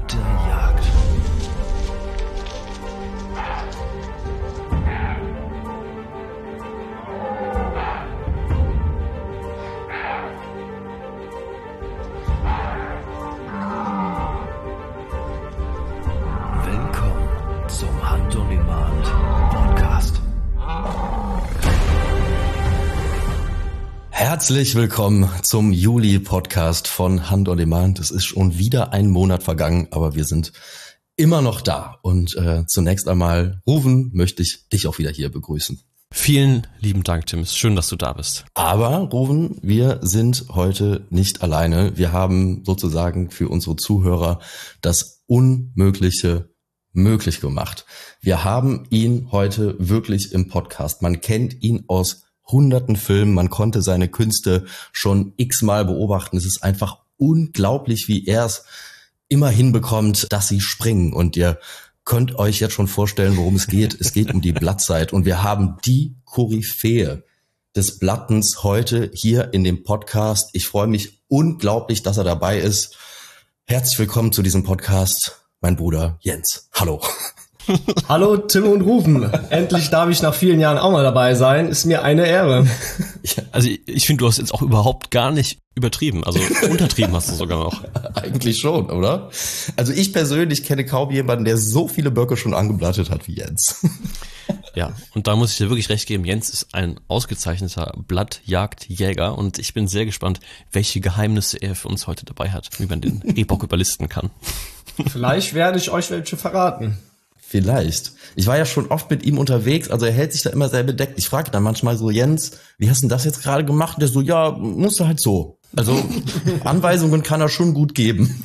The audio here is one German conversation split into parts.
der Jagd. Willkommen zum Hunt on Demand Podcast. Herzlich willkommen zum Juli-Podcast von Hunt on Demand. Es ist schon wieder ein Monat vergangen, aber wir sind immer noch da. Und zunächst einmal, Ruven, möchte ich dich auch wieder hier begrüßen. Vielen lieben Dank, Tim. Es ist schön, dass du da bist. Aber, Ruven, wir sind heute nicht alleine. Wir haben sozusagen für unsere Zuhörer das Unmögliche möglich gemacht. Wir haben ihn heute wirklich im Podcast. Man kennt ihn aus hunderten Filmen, man konnte seine Künste schon x-mal beobachten. Es ist einfach unglaublich, wie er es immer hinbekommt, dass sie springen. Und ihr könnt euch jetzt schon vorstellen, worum es geht. Es geht um die Blattzeit. Und wir haben die Koryphäe des Blattens heute hier in dem Podcast. Ich freue mich unglaublich, dass er dabei ist. Herzlich willkommen zu diesem Podcast, mein Bruder Jens. Hallo. Hallo Tim und Ruven. Endlich darf ich nach vielen Jahren auch mal dabei sein. Ist mir eine Ehre. Also ich finde, du hast jetzt auch überhaupt gar nicht übertrieben. Also untertrieben hast du sogar noch. Eigentlich schon, oder? Also ich persönlich kenne kaum jemanden, der so viele Böcke schon angeblattet hat wie Jens. Ja, und da muss ich dir wirklich recht geben. Jens ist ein ausgezeichneter Blattjagdjäger und ich bin sehr gespannt, welche Geheimnisse er für uns heute dabei hat, wie man den Rehbock überlisten kann. Vielleicht werde ich euch welche verraten. Vielleicht. Ich war ja schon oft mit ihm unterwegs, also er hält sich da immer sehr bedeckt. Ich frage dann manchmal so, Jens, wie hast du denn das jetzt gerade gemacht? Und der so, ja, musst du halt so. Also Anweisungen kann er schon gut geben.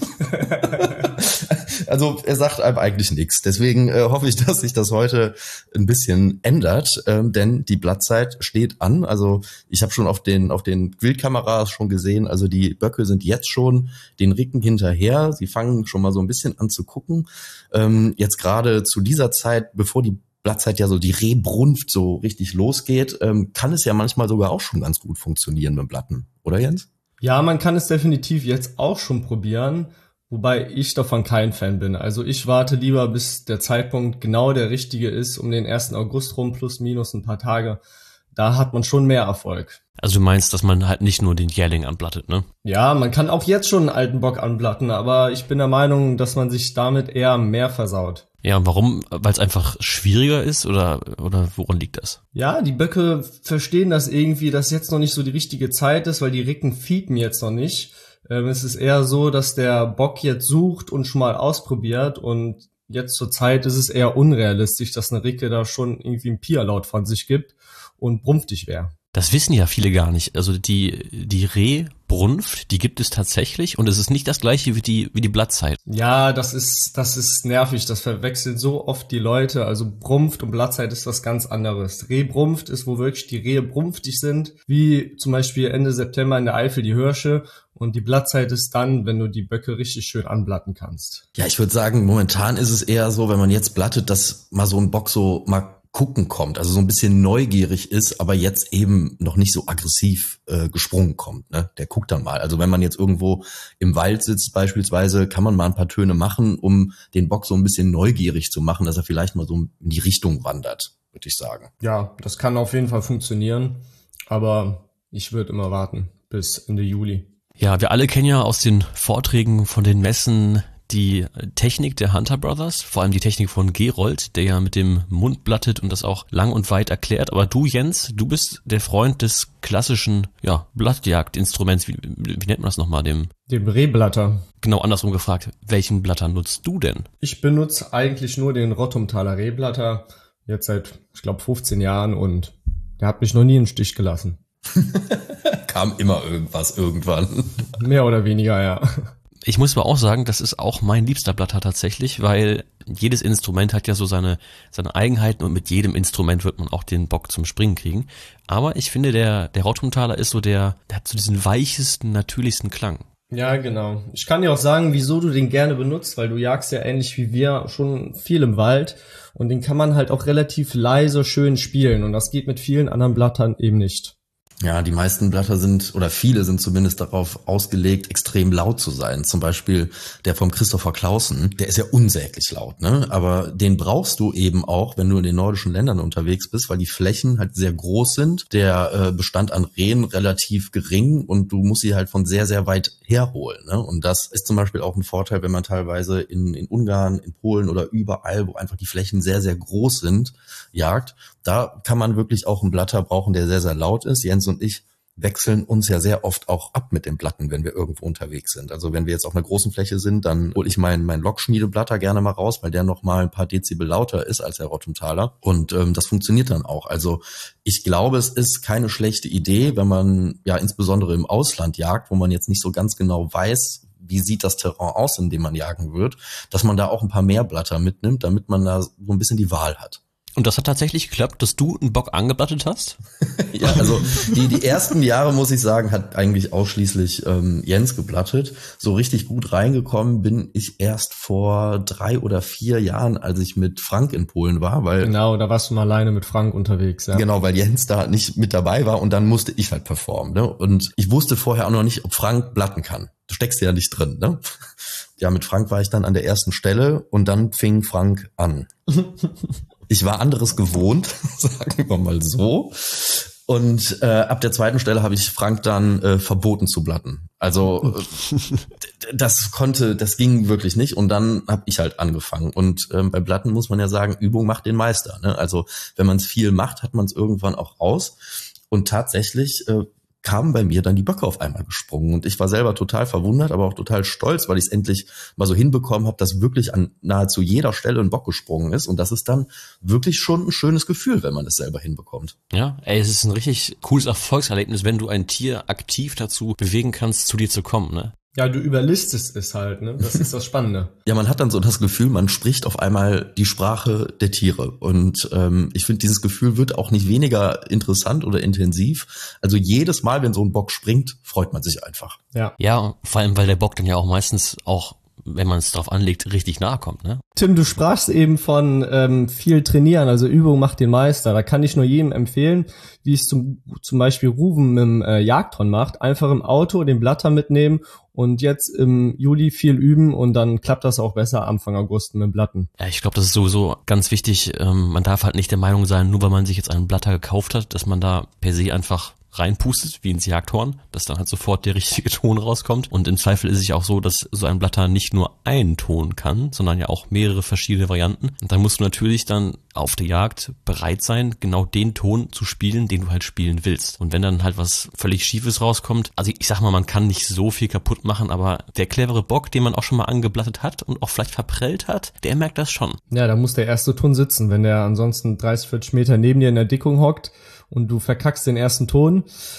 Also er sagt einem eigentlich nichts. Deswegen hoffe ich, dass sich das heute ein bisschen ändert, denn die Blattzeit steht an. Also ich habe schon auf den Wildkameras schon gesehen, also die Böcke sind jetzt schon den Ricken hinterher. Sie fangen schon mal so ein bisschen an zu gucken. Jetzt gerade zu dieser Zeit, bevor die Blattzeit ja so die Rehbrunft so richtig losgeht, kann es ja manchmal sogar auch schon ganz gut funktionieren mit Blatten. Oder Jens? Ja, man kann es definitiv jetzt auch schon probieren, wobei ich davon kein Fan bin. Also ich warte lieber, bis der Zeitpunkt genau der richtige ist, um den 1. August rum, plus minus ein paar Tage. Da hat man schon mehr Erfolg. Also du meinst, dass man halt nicht nur den Jährling anblattet, ne? Ja, man kann auch jetzt schon einen alten Bock anblatten, aber ich bin der Meinung, dass man sich damit eher mehr versaut. Ja, warum? Weil es einfach schwieriger ist oder woran liegt das? Ja, die Böcke verstehen das irgendwie, dass jetzt noch nicht so die richtige Zeit ist, weil die Ricken fiepen jetzt noch nicht. Es ist eher so, dass der Bock jetzt sucht und schon mal ausprobiert und jetzt zur Zeit ist es eher unrealistisch, dass eine Ricke da schon irgendwie einen Pia-Laut von sich gibt und brumpftig wäre. Das wissen ja viele gar nicht. Also die Rehbrunft, die gibt es tatsächlich und es ist nicht das gleiche wie die Blattzeit. Ja, das ist nervig. Das verwechseln so oft die Leute. Also Brunft und Blattzeit ist was ganz anderes. Rehbrunft ist, wo wirklich die Rehe brunftig sind, wie zum Beispiel Ende September in der Eifel die Hirsche. Und die Blattzeit ist dann, wenn du die Böcke richtig schön anblatten kannst. Ja, ich würde sagen, momentan ist es eher so, wenn man jetzt blattet, dass mal so ein Bock so mal gucken kommt, also so ein bisschen neugierig ist, aber jetzt eben noch nicht so aggressiv gesprungen kommt, ne? Der guckt dann mal. Also wenn man jetzt irgendwo im Wald sitzt beispielsweise, kann man mal ein paar Töne machen, um den Bock so ein bisschen neugierig zu machen, dass er vielleicht mal so in die Richtung wandert, würde ich sagen. Ja, das kann auf jeden Fall funktionieren, aber ich würde immer warten bis Ende Juli. Ja, wir alle kennen ja aus den Vorträgen von den Messen die Technik der Hunter Brothers, vor allem die Technik von Gerold, der ja mit dem Mund blattet und das auch lang und weit erklärt. Aber du, Jens, du bist der Freund des klassischen, Blattjagdinstruments. Wie nennt man das nochmal? Dem Rehblatter. Genau andersrum gefragt. Welchen Blatter nutzt du denn? Ich benutze eigentlich nur den Rottumtaler Rehblatter, jetzt seit, ich glaube, 15 Jahren und der hat mich noch nie im Stich gelassen. Kam immer irgendwas irgendwann. Mehr oder weniger, ja. Ich muss aber auch sagen, das ist auch mein liebster Blatter tatsächlich, weil jedes Instrument hat ja so seine Eigenheiten und mit jedem Instrument wird man auch den Bock zum Springen kriegen. Aber ich finde, der Rottumtaler ist so der hat so diesen weichesten, natürlichsten Klang. Ja, genau. Ich kann dir auch sagen, wieso du den gerne benutzt, weil du jagst ja ähnlich wie wir schon viel im Wald und den kann man halt auch relativ leise schön spielen und das geht mit vielen anderen Blattern eben nicht. Ja, die meisten Blatter oder viele sind zumindest darauf ausgelegt, extrem laut zu sein. Zum Beispiel der vom Christopher Clausen, der ist ja unsäglich laut, ne? Aber den brauchst du eben auch, wenn du in den nordischen Ländern unterwegs bist, weil die Flächen halt sehr groß sind, der Bestand an Rehen relativ gering und du musst sie halt von sehr, sehr weit herholen, ne? Und das ist zum Beispiel auch ein Vorteil, wenn man teilweise in Ungarn, in Polen oder überall, wo einfach die Flächen sehr, sehr groß sind, jagt. Da kann man wirklich auch einen Blatter brauchen, der sehr, sehr laut ist. Jens und ich wechseln uns ja sehr oft auch ab mit den Platten, wenn wir irgendwo unterwegs sind. Also wenn wir jetzt auf einer großen Fläche sind, dann hole ich meinen Lokschmiedeblatter gerne mal raus, weil der noch mal ein paar Dezibel lauter ist als der Rottumtaler. Und das funktioniert dann auch. Also ich glaube, es ist keine schlechte Idee, wenn man ja insbesondere im Ausland jagt, wo man jetzt nicht so ganz genau weiß, wie sieht das Terrain aus, in dem man jagen wird, dass man da auch ein paar mehr Blatter mitnimmt, damit man da so ein bisschen die Wahl hat. Und das hat tatsächlich geklappt, dass du einen Bock angeblattet hast? Ja, also die ersten Jahre, muss ich sagen, hat eigentlich ausschließlich Jens geblattet. So richtig gut reingekommen bin ich erst vor 3 oder 4 Jahren, als ich mit Frank in Polen war. Weil Genau, da warst du mal alleine mit Frank unterwegs. Ja. Genau, weil Jens da nicht mit dabei war und dann musste ich halt performen. Ne? Und ich wusste vorher auch noch nicht, ob Frank blatten kann. Du steckst ja nicht drin, ne? Ja, mit Frank war ich dann an der ersten Stelle und dann fing Frank an. Ich war anderes gewohnt, sagen wir mal so. Und ab der zweiten Stelle habe ich Frank dann verboten zu blatten. Also das ging wirklich nicht. Und dann habe ich halt angefangen. Und bei Blatten muss man ja sagen, Übung macht den Meister. Ne? Also wenn man es viel macht, hat man es irgendwann auch raus. Und tatsächlich kamen bei mir dann die Böcke auf einmal gesprungen. Und ich war selber total verwundert, aber auch total stolz, weil ich es endlich mal so hinbekommen habe, dass wirklich an nahezu jeder Stelle ein Bock gesprungen ist. Und das ist dann wirklich schon ein schönes Gefühl, wenn man es selber hinbekommt. Ja, es ist ein richtig cooles Erfolgserlebnis, wenn du ein Tier aktiv dazu bewegen kannst, zu dir zu kommen, ne? Ja, du überlistest es halt, ne? Das ist das Spannende. Ja, man hat dann so das Gefühl, man spricht auf einmal die Sprache der Tiere. Und ich finde, dieses Gefühl wird auch nicht weniger interessant oder intensiv. Also jedes Mal, wenn so ein Bock springt, freut man sich einfach. Ja. Ja, vor allem, weil der Bock dann ja auch meistens auch, wenn man es drauf anlegt, richtig nahe kommt, ne? Tim, du sprachst eben von viel trainieren, also Übung macht den Meister. Da kann ich nur jedem empfehlen, wie es zum Beispiel Ruven mit dem Jagdhorn macht. Einfach im Auto den Blatter mitnehmen und jetzt im Juli viel üben und dann klappt das auch besser Anfang August mit dem Blatten. Ja, ich glaube, das ist sowieso ganz wichtig. Man darf halt nicht der Meinung sein, nur weil man sich jetzt einen Blatter gekauft hat, dass man da per se einfach reinpustet, wie ins Jagdhorn, dass dann halt sofort der richtige Ton rauskommt. Und im Zweifel ist es ja auch so, dass so ein Blatter nicht nur einen Ton kann, sondern ja auch mehrere verschiedene Varianten. Und dann musst du natürlich dann auf der Jagd bereit sein, genau den Ton zu spielen, den du halt spielen willst. Und wenn dann halt was völlig Schiefes rauskommt, also ich sag mal, man kann nicht so viel kaputt machen, aber der clevere Bock, den man auch schon mal angeblattet hat und auch vielleicht verprellt hat, der merkt das schon. Ja, da muss der erste Ton sitzen. Wenn der ansonsten 30, 40 Meter neben dir in der Dickung hockt und du verkackst den ersten Ton,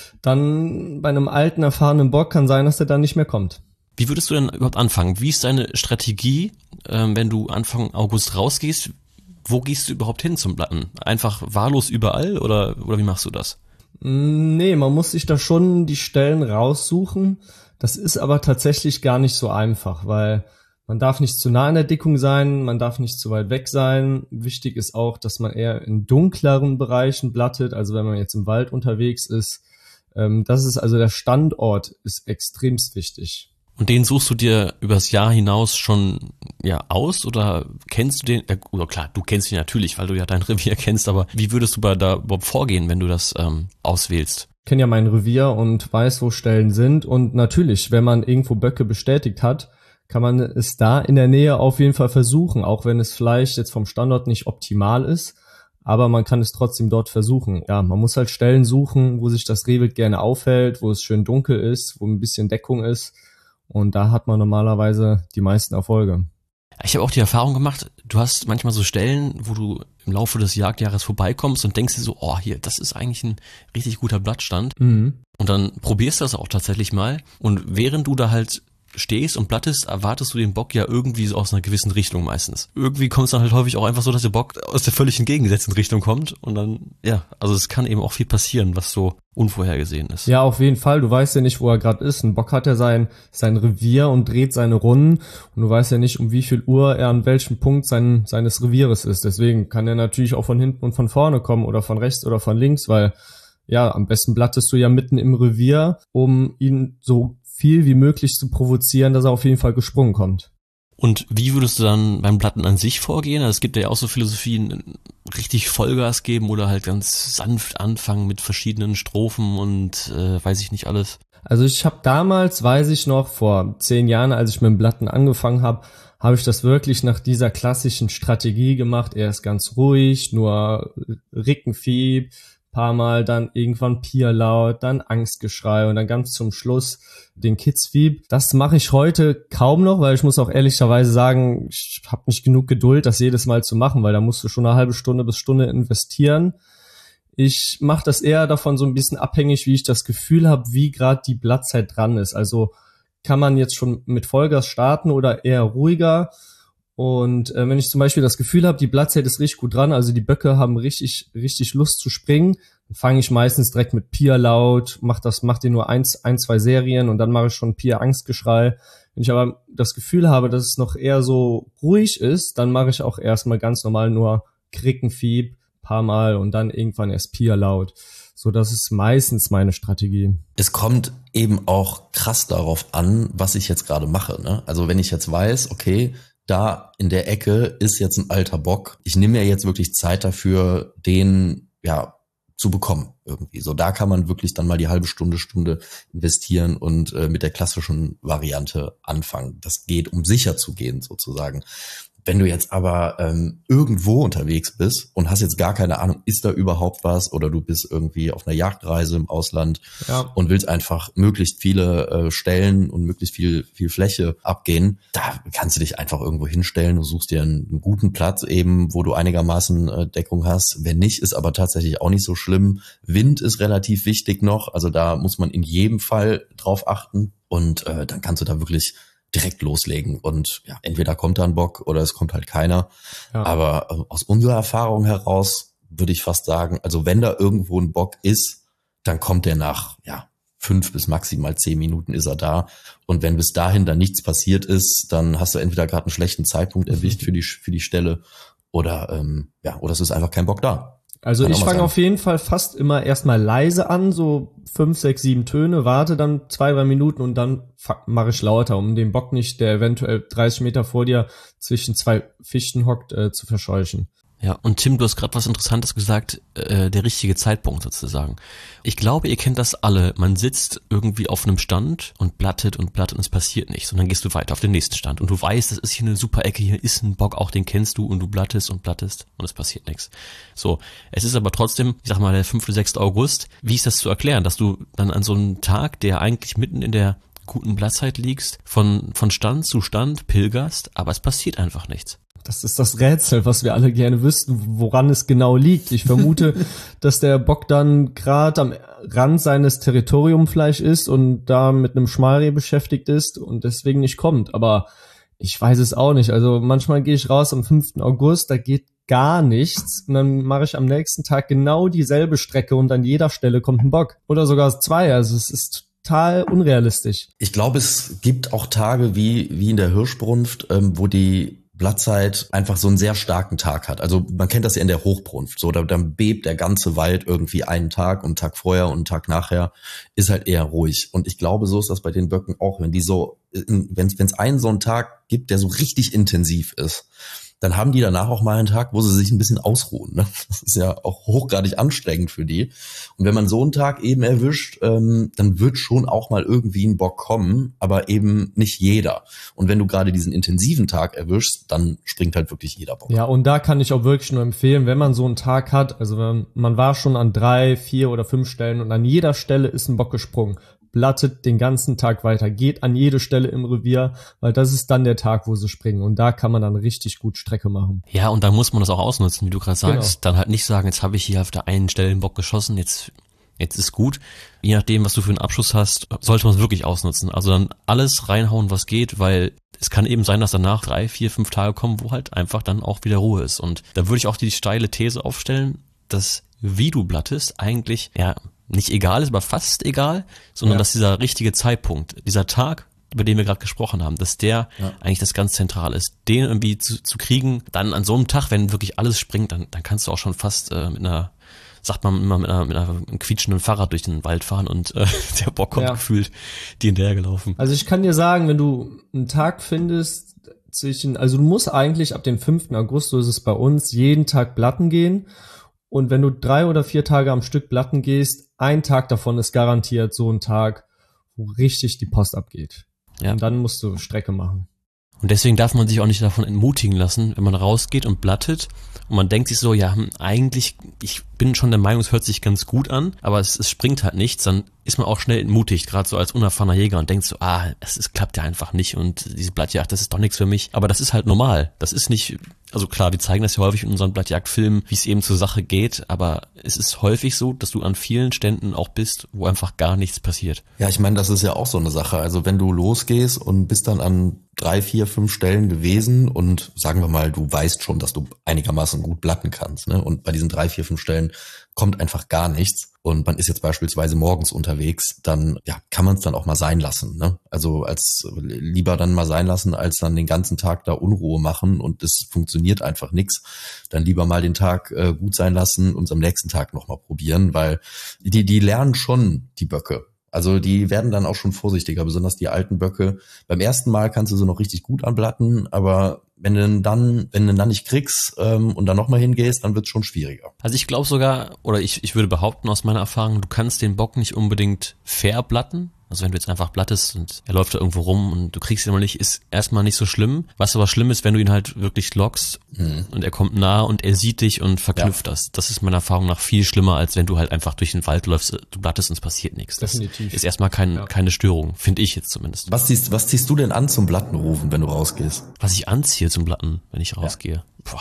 dann bei einem alten, erfahrenen Bock kann sein, dass der dann nicht mehr kommt. Wie würdest du denn überhaupt anfangen? Wie ist deine Strategie, wenn du Anfang August rausgehst? Wo gehst du überhaupt hin zum Blatten? Einfach wahllos überall oder wie machst du das? Nee, man muss sich da schon die Stellen raussuchen. Das ist aber tatsächlich gar nicht so einfach, weil man darf nicht zu nah in der Dickung sein, man darf nicht zu weit weg sein. Wichtig ist auch, dass man eher in dunkleren Bereichen blattet, also wenn man jetzt im Wald unterwegs ist. Das ist also der Standort ist extremst wichtig. Und den suchst du dir übers Jahr hinaus schon aus oder kennst du den? Oder klar, du kennst ihn natürlich, weil du ja dein Revier kennst, aber wie würdest du da überhaupt vorgehen, wenn du das auswählst? Ich kenne ja mein Revier und weiß, wo Stellen sind. Und natürlich, wenn man irgendwo Böcke bestätigt hat, kann man es da in der Nähe auf jeden Fall versuchen, auch wenn es vielleicht jetzt vom Standort nicht optimal ist. Aber man kann es trotzdem dort versuchen. Ja, man muss halt Stellen suchen, wo sich das Rehwild gerne aufhält, wo es schön dunkel ist, wo ein bisschen Deckung ist. Und da hat man normalerweise die meisten Erfolge. Ich habe auch die Erfahrung gemacht, du hast manchmal so Stellen, wo du im Laufe des Jagdjahres vorbeikommst und denkst dir so, oh hier, das ist eigentlich ein richtig guter Blattstand. Mhm. Und dann probierst du das auch tatsächlich mal. Und während du da halt stehst und blattest, erwartest du den Bock ja irgendwie so aus einer gewissen Richtung meistens. Irgendwie kommt es dann halt häufig auch einfach so, dass der Bock aus der völlig entgegengesetzten Richtung kommt und dann, also es kann eben auch viel passieren, was so unvorhergesehen ist. Ja, auf jeden Fall. Du weißt ja nicht, wo er gerade ist. Ein Bock hat ja sein Revier und dreht seine Runden und du weißt ja nicht, um wie viel Uhr er an welchem Punkt seines Revieres ist. Deswegen kann er natürlich auch von hinten und von vorne kommen oder von rechts oder von links, weil ja, am besten blattest du ja mitten im Revier, um ihn so viel wie möglich zu provozieren, dass er auf jeden Fall gesprungen kommt. Und wie würdest du dann beim Blatten an sich vorgehen? Also es gibt ja auch so Philosophien, richtig Vollgas geben oder halt ganz sanft anfangen mit verschiedenen Strophen und weiß ich nicht alles. Also ich habe damals, weiß ich noch, vor 10 Jahren, als ich mit dem Blatten angefangen habe ich das wirklich nach dieser klassischen Strategie gemacht. Erst ganz ruhig, nur Rickenfieb, paar Mal, dann irgendwann Pierlaut, dann Angstgeschrei und dann ganz zum Schluss den Kidsfieb. Das mache ich heute kaum noch, weil ich muss auch ehrlicherweise sagen, ich habe nicht genug Geduld, das jedes Mal zu machen, weil da musst du schon eine halbe Stunde bis Stunde investieren. Ich mache das eher davon so ein bisschen abhängig, wie ich das Gefühl habe, wie gerade die Blattzeit dran ist. Also kann man jetzt schon mit Vollgas starten oder eher ruhiger? Und wenn ich zum Beispiel das Gefühl habe, die Blattzeit ist richtig gut dran, also die Böcke haben richtig Lust zu springen, dann fange ich meistens direkt mit Pierlaut, mach den nur ein, zwei Serien und dann mache ich schon Pier-Angstgeschrei. Wenn ich aber das Gefühl habe, dass es noch eher so ruhig ist, dann mache ich auch erstmal ganz normal nur Krickenfieb, paar Mal und dann irgendwann erst Pierlaut. So, das ist meistens meine Strategie. Es kommt eben auch krass darauf an, was ich jetzt gerade mache, ne? Also wenn ich jetzt weiß, okay, da in der Ecke ist jetzt ein alter Bock, ich nehme mir jetzt wirklich Zeit dafür, den zu bekommen irgendwie. So, da kann man wirklich dann mal die halbe Stunde investieren und mit der klassischen Variante anfangen. Das geht, um sicher zu gehen sozusagen. Wenn du jetzt aber irgendwo unterwegs bist und hast jetzt gar keine Ahnung, ist da überhaupt was, oder du bist irgendwie auf einer Jagdreise im Ausland und willst einfach möglichst viele Stellen und möglichst viel Fläche abgehen, da kannst du dich einfach irgendwo hinstellen, du suchst dir einen guten Platz eben, wo du einigermaßen Deckung hast. Wenn nicht, ist aber tatsächlich auch nicht so schlimm. Wind ist relativ wichtig noch, also da muss man in jedem Fall drauf achten und dann kannst du da wirklich direkt loslegen und ja, entweder kommt da ein Bock oder es kommt halt keiner. Ja. Aber aus unserer Erfahrung heraus würde ich fast sagen, also wenn da irgendwo ein Bock ist, dann kommt der nach 5 bis maximal 10 Minuten ist er da. Und wenn bis dahin dann nichts passiert ist, dann hast du entweder gerade einen schlechten Zeitpunkt erwischt für die Stelle oder es ist einfach kein Bock da. Also ich fange auf jeden Fall fast immer erstmal leise an, so 5, 6, 7 Töne, warte dann 2, 3 Minuten und dann mache ich lauter, um den Bock nicht, der eventuell 30 Meter vor dir zwischen 2 Fichten hockt, zu verscheuchen. Ja, und Tim, du hast gerade was Interessantes gesagt, der richtige Zeitpunkt sozusagen. Ich glaube, ihr kennt das alle. Man sitzt irgendwie auf einem Stand und blattet und es passiert nichts. Und dann gehst du weiter auf den nächsten Stand. Und du weißt, das ist hier eine super Ecke, hier ist ein Bock, auch den kennst du, und du blattest und es passiert nichts. So, es ist aber trotzdem, ich sag mal, der 5. oder 6. August. Wie ist das zu erklären, dass du dann an so einem Tag, der eigentlich mitten in der guten Blattzeit liegst, von Stand zu Stand pilgerst, aber es passiert einfach nichts? Das ist das Rätsel, was wir alle gerne wüssten, woran es genau liegt. Ich vermute, dass der Bock dann gerade am Rand seines Territoriums vielleicht ist und da mit einem Schmalreh beschäftigt ist und deswegen nicht kommt. Aber ich weiß es auch nicht. Also manchmal gehe ich raus am 5. August, da geht gar nichts. Und dann mache ich am nächsten Tag genau dieselbe Strecke und an jeder Stelle kommt ein Bock. Oder sogar 2. Also es ist total unrealistisch. Ich glaube, es gibt auch Tage wie in der Hirschbrunft, wo die Blattzeit einfach so einen sehr starken Tag hat. Also man kennt das ja in der Hochbrunft. So, dann bebt der ganze Wald irgendwie einen Tag, und einen Tag vorher und einen Tag nachher ist halt eher ruhig. Und ich glaube, so ist das bei den Böcken auch. Wenn die so, wenn es einen so einen Tag gibt, der so richtig intensiv ist, dann haben die danach auch mal einen Tag, wo sie sich ein bisschen ausruhen. Ne? Das ist ja auch hochgradig anstrengend für die. Und wenn man so einen Tag eben erwischt, dann wird schon auch mal irgendwie ein Bock kommen, aber eben nicht jeder. Und wenn du gerade diesen intensiven Tag erwischst, dann springt halt wirklich jeder Bock. Ja, und da kann ich auch wirklich nur empfehlen, wenn man so einen Tag hat, also wenn man war schon an 3, 4 oder 5 Stellen und an jeder Stelle ist ein Bock gesprungen, blattet den ganzen Tag weiter, geht an jede Stelle im Revier, weil das ist dann der Tag, wo sie springen. Und da kann man dann richtig gut Strecke machen. Ja, und da muss man das auch ausnutzen, wie du gerade sagst. Genau. Dann halt nicht sagen, jetzt habe ich hier auf der einen Stelle den Bock geschossen, jetzt ist gut. Je nachdem, was du für einen Abschuss hast, sollte man es wirklich ausnutzen. Also dann alles reinhauen, was geht, weil es kann eben sein, dass danach 3, 4, 5 Tage kommen, wo halt einfach dann auch wieder Ruhe ist. Und da würde ich auch die steile These aufstellen, dass wie du blattest eigentlich, nicht egal ist, aber fast egal, sondern dass dieser richtige Zeitpunkt, dieser Tag, über den wir gerade gesprochen haben, dass der eigentlich das ganz Zentrale ist. Den irgendwie zu kriegen, dann an so einem Tag, wenn wirklich alles springt, dann kannst du auch schon fast mit einer sagt man immer mit einem quietschenden Fahrrad durch den Wald fahren und der Bock kommt gefühlt die hinterher gelaufen. Also ich kann dir sagen, wenn du einen Tag findest, also du musst eigentlich ab dem 5. August, so ist es bei uns, jeden Tag blatten gehen. Und wenn du 3 oder 4 Tage am Stück blatten gehst, ein Tag davon ist garantiert so ein Tag, wo richtig die Post abgeht. Ja. Und dann musst du Strecke machen. Und deswegen darf man sich auch nicht davon entmutigen lassen, wenn man rausgeht und blattet und man denkt sich so, ja, eigentlich, ich bin schon der Meinung, es hört sich ganz gut an, aber es springt halt nichts, dann ist man auch schnell entmutigt, gerade so als unerfahrener Jäger und denkt so, es klappt ja einfach nicht und diese Blattjagd, das ist doch nichts für mich. Aber das ist halt normal. Das ist nicht, also klar, wir zeigen das ja häufig in unseren Blattjagdfilmen, wie es eben zur Sache geht, aber es ist häufig so, dass du an vielen Ständen auch bist, wo einfach gar nichts passiert. Ja, ich meine, das ist ja auch so eine Sache. Also wenn du losgehst und bist dann an 3, 4, 5 Stellen gewesen und sagen wir mal, du weißt schon, dass du einigermaßen gut blatten kannst, ne? Und bei diesen 3, 4, 5 Stellen kommt einfach gar nichts und man ist jetzt beispielsweise morgens unterwegs, dann kann man es dann auch mal sein lassen, ne? Also als lieber dann mal sein lassen, als dann den ganzen Tag da Unruhe machen und es funktioniert einfach nichts. Dann lieber mal den Tag gut sein lassen und am nächsten Tag nochmal probieren, weil die lernen schon, die Böcke. Also die werden dann auch schon vorsichtiger, besonders die alten Böcke. Beim ersten Mal kannst du sie noch richtig gut anblatten, aber wenn du dann nicht kriegst und dann nochmal hingehst, dann wird's schon schwieriger. Also ich glaube sogar, oder ich würde behaupten aus meiner Erfahrung, du kannst den Bock nicht unbedingt verblatten. Also wenn du jetzt einfach blattest und er läuft da irgendwo rum und du kriegst ihn mal nicht, ist erstmal nicht so schlimm. Was aber schlimm ist, wenn du ihn halt wirklich lockst und er kommt nah und er sieht dich und verknüpft das. Das ist meiner Erfahrung nach viel schlimmer, als wenn du halt einfach durch den Wald läufst, du blattest und es passiert nichts. Das Definitiv. ist erstmal keine Störung, finde ich jetzt zumindest. Was ziehst du denn an zum Blattenrufen, wenn du rausgehst? Was ich anziehe zum Blatten, wenn ich rausgehe?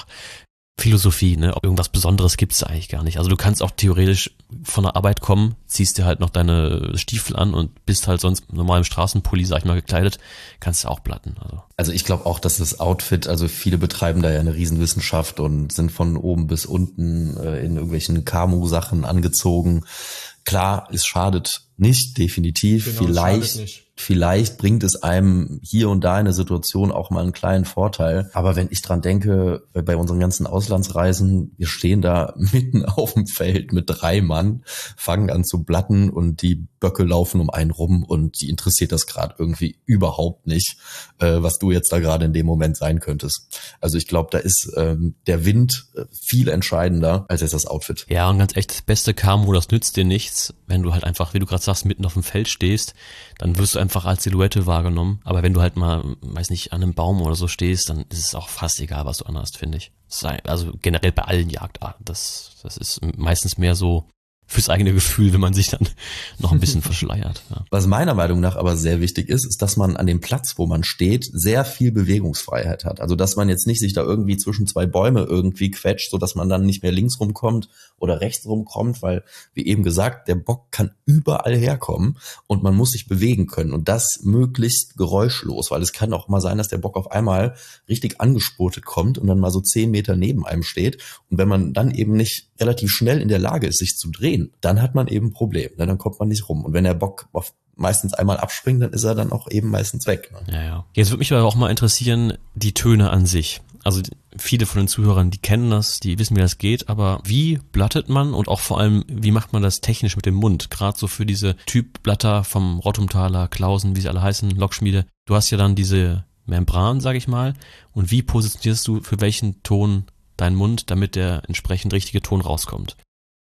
Philosophie, ne? Irgendwas Besonderes gibt's da eigentlich gar nicht. Also du kannst auch theoretisch von der Arbeit kommen, ziehst dir halt noch deine Stiefel an und bist halt sonst normal im Straßenpulli, sag ich mal, gekleidet, kannst du auch blatten. Also ich glaube auch, dass das Outfit, also viele betreiben da ja eine Riesenwissenschaft und sind von oben bis unten in irgendwelchen Kamu-Sachen angezogen. Klar, es schadet nicht, definitiv. Genau, vielleicht bringt es einem hier und da in der Situation auch mal einen kleinen Vorteil. Aber wenn ich dran denke, bei unseren ganzen Auslandsreisen, wir stehen da mitten auf dem Feld mit 3 Mann, fangen an zu blatten und die Böcke laufen um einen rum und die interessiert das gerade irgendwie überhaupt nicht, was du jetzt da gerade in dem Moment sein könntest. Also ich glaube, da ist der Wind viel entscheidender als jetzt das Outfit. Ja, und ganz echt, das beste Camo, das nützt dir nichts, wenn du halt einfach, wie du gerade sagst, mitten auf dem Feld stehst, dann wirst du einfach als Silhouette wahrgenommen. Aber wenn du halt mal, weiß nicht, an einem Baum oder so stehst, dann ist es auch fast egal, was du anhast, finde ich. Also generell bei allen Jagdarten. Das ist meistens mehr so fürs eigene Gefühl, wenn man sich dann noch ein bisschen verschleiert. Ja. Was meiner Meinung nach aber sehr wichtig ist, dass man an dem Platz, wo man steht, sehr viel Bewegungsfreiheit hat. Also dass man jetzt nicht sich da irgendwie zwischen 2 Bäume irgendwie quetscht, so dass man dann nicht mehr links rumkommt oder rechts rumkommt, weil, wie eben gesagt, der Bock kann überall herkommen und man muss sich bewegen können und das möglichst geräuschlos, weil es kann auch mal sein, dass der Bock auf einmal richtig angespurtet kommt und dann mal so 10 Meter neben einem steht und wenn man dann eben nicht relativ schnell in der Lage ist, sich zu drehen, dann hat man eben ein Problem, ne? Dann kommt man nicht rum. Und wenn der Bock meistens einmal abspringt, dann ist er dann auch eben meistens weg. Ne? Ja. Jetzt würde mich aber auch mal interessieren, die Töne an sich. Also viele von den Zuhörern, die kennen das, die wissen, wie das geht, aber wie blattet man und auch vor allem, wie macht man das technisch mit dem Mund? Gerade so für diese Typblatter vom Rottumtaler, Klausen, wie sie alle heißen, Lockschmiede. Du hast ja dann diese Membran, sag ich mal. Und wie positionierst du für welchen Ton deinen Mund, damit der entsprechend richtige Ton rauskommt?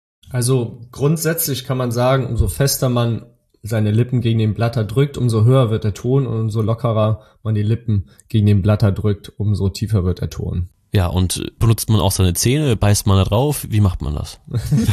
Also grundsätzlich kann man sagen, umso fester man seine Lippen gegen den Blatter drückt, umso höher wird der Ton und umso lockerer man die Lippen gegen den Blatter drückt, umso tiefer wird der Ton. Ja, und benutzt man auch seine Zähne, beißt man da drauf? Wie macht man das?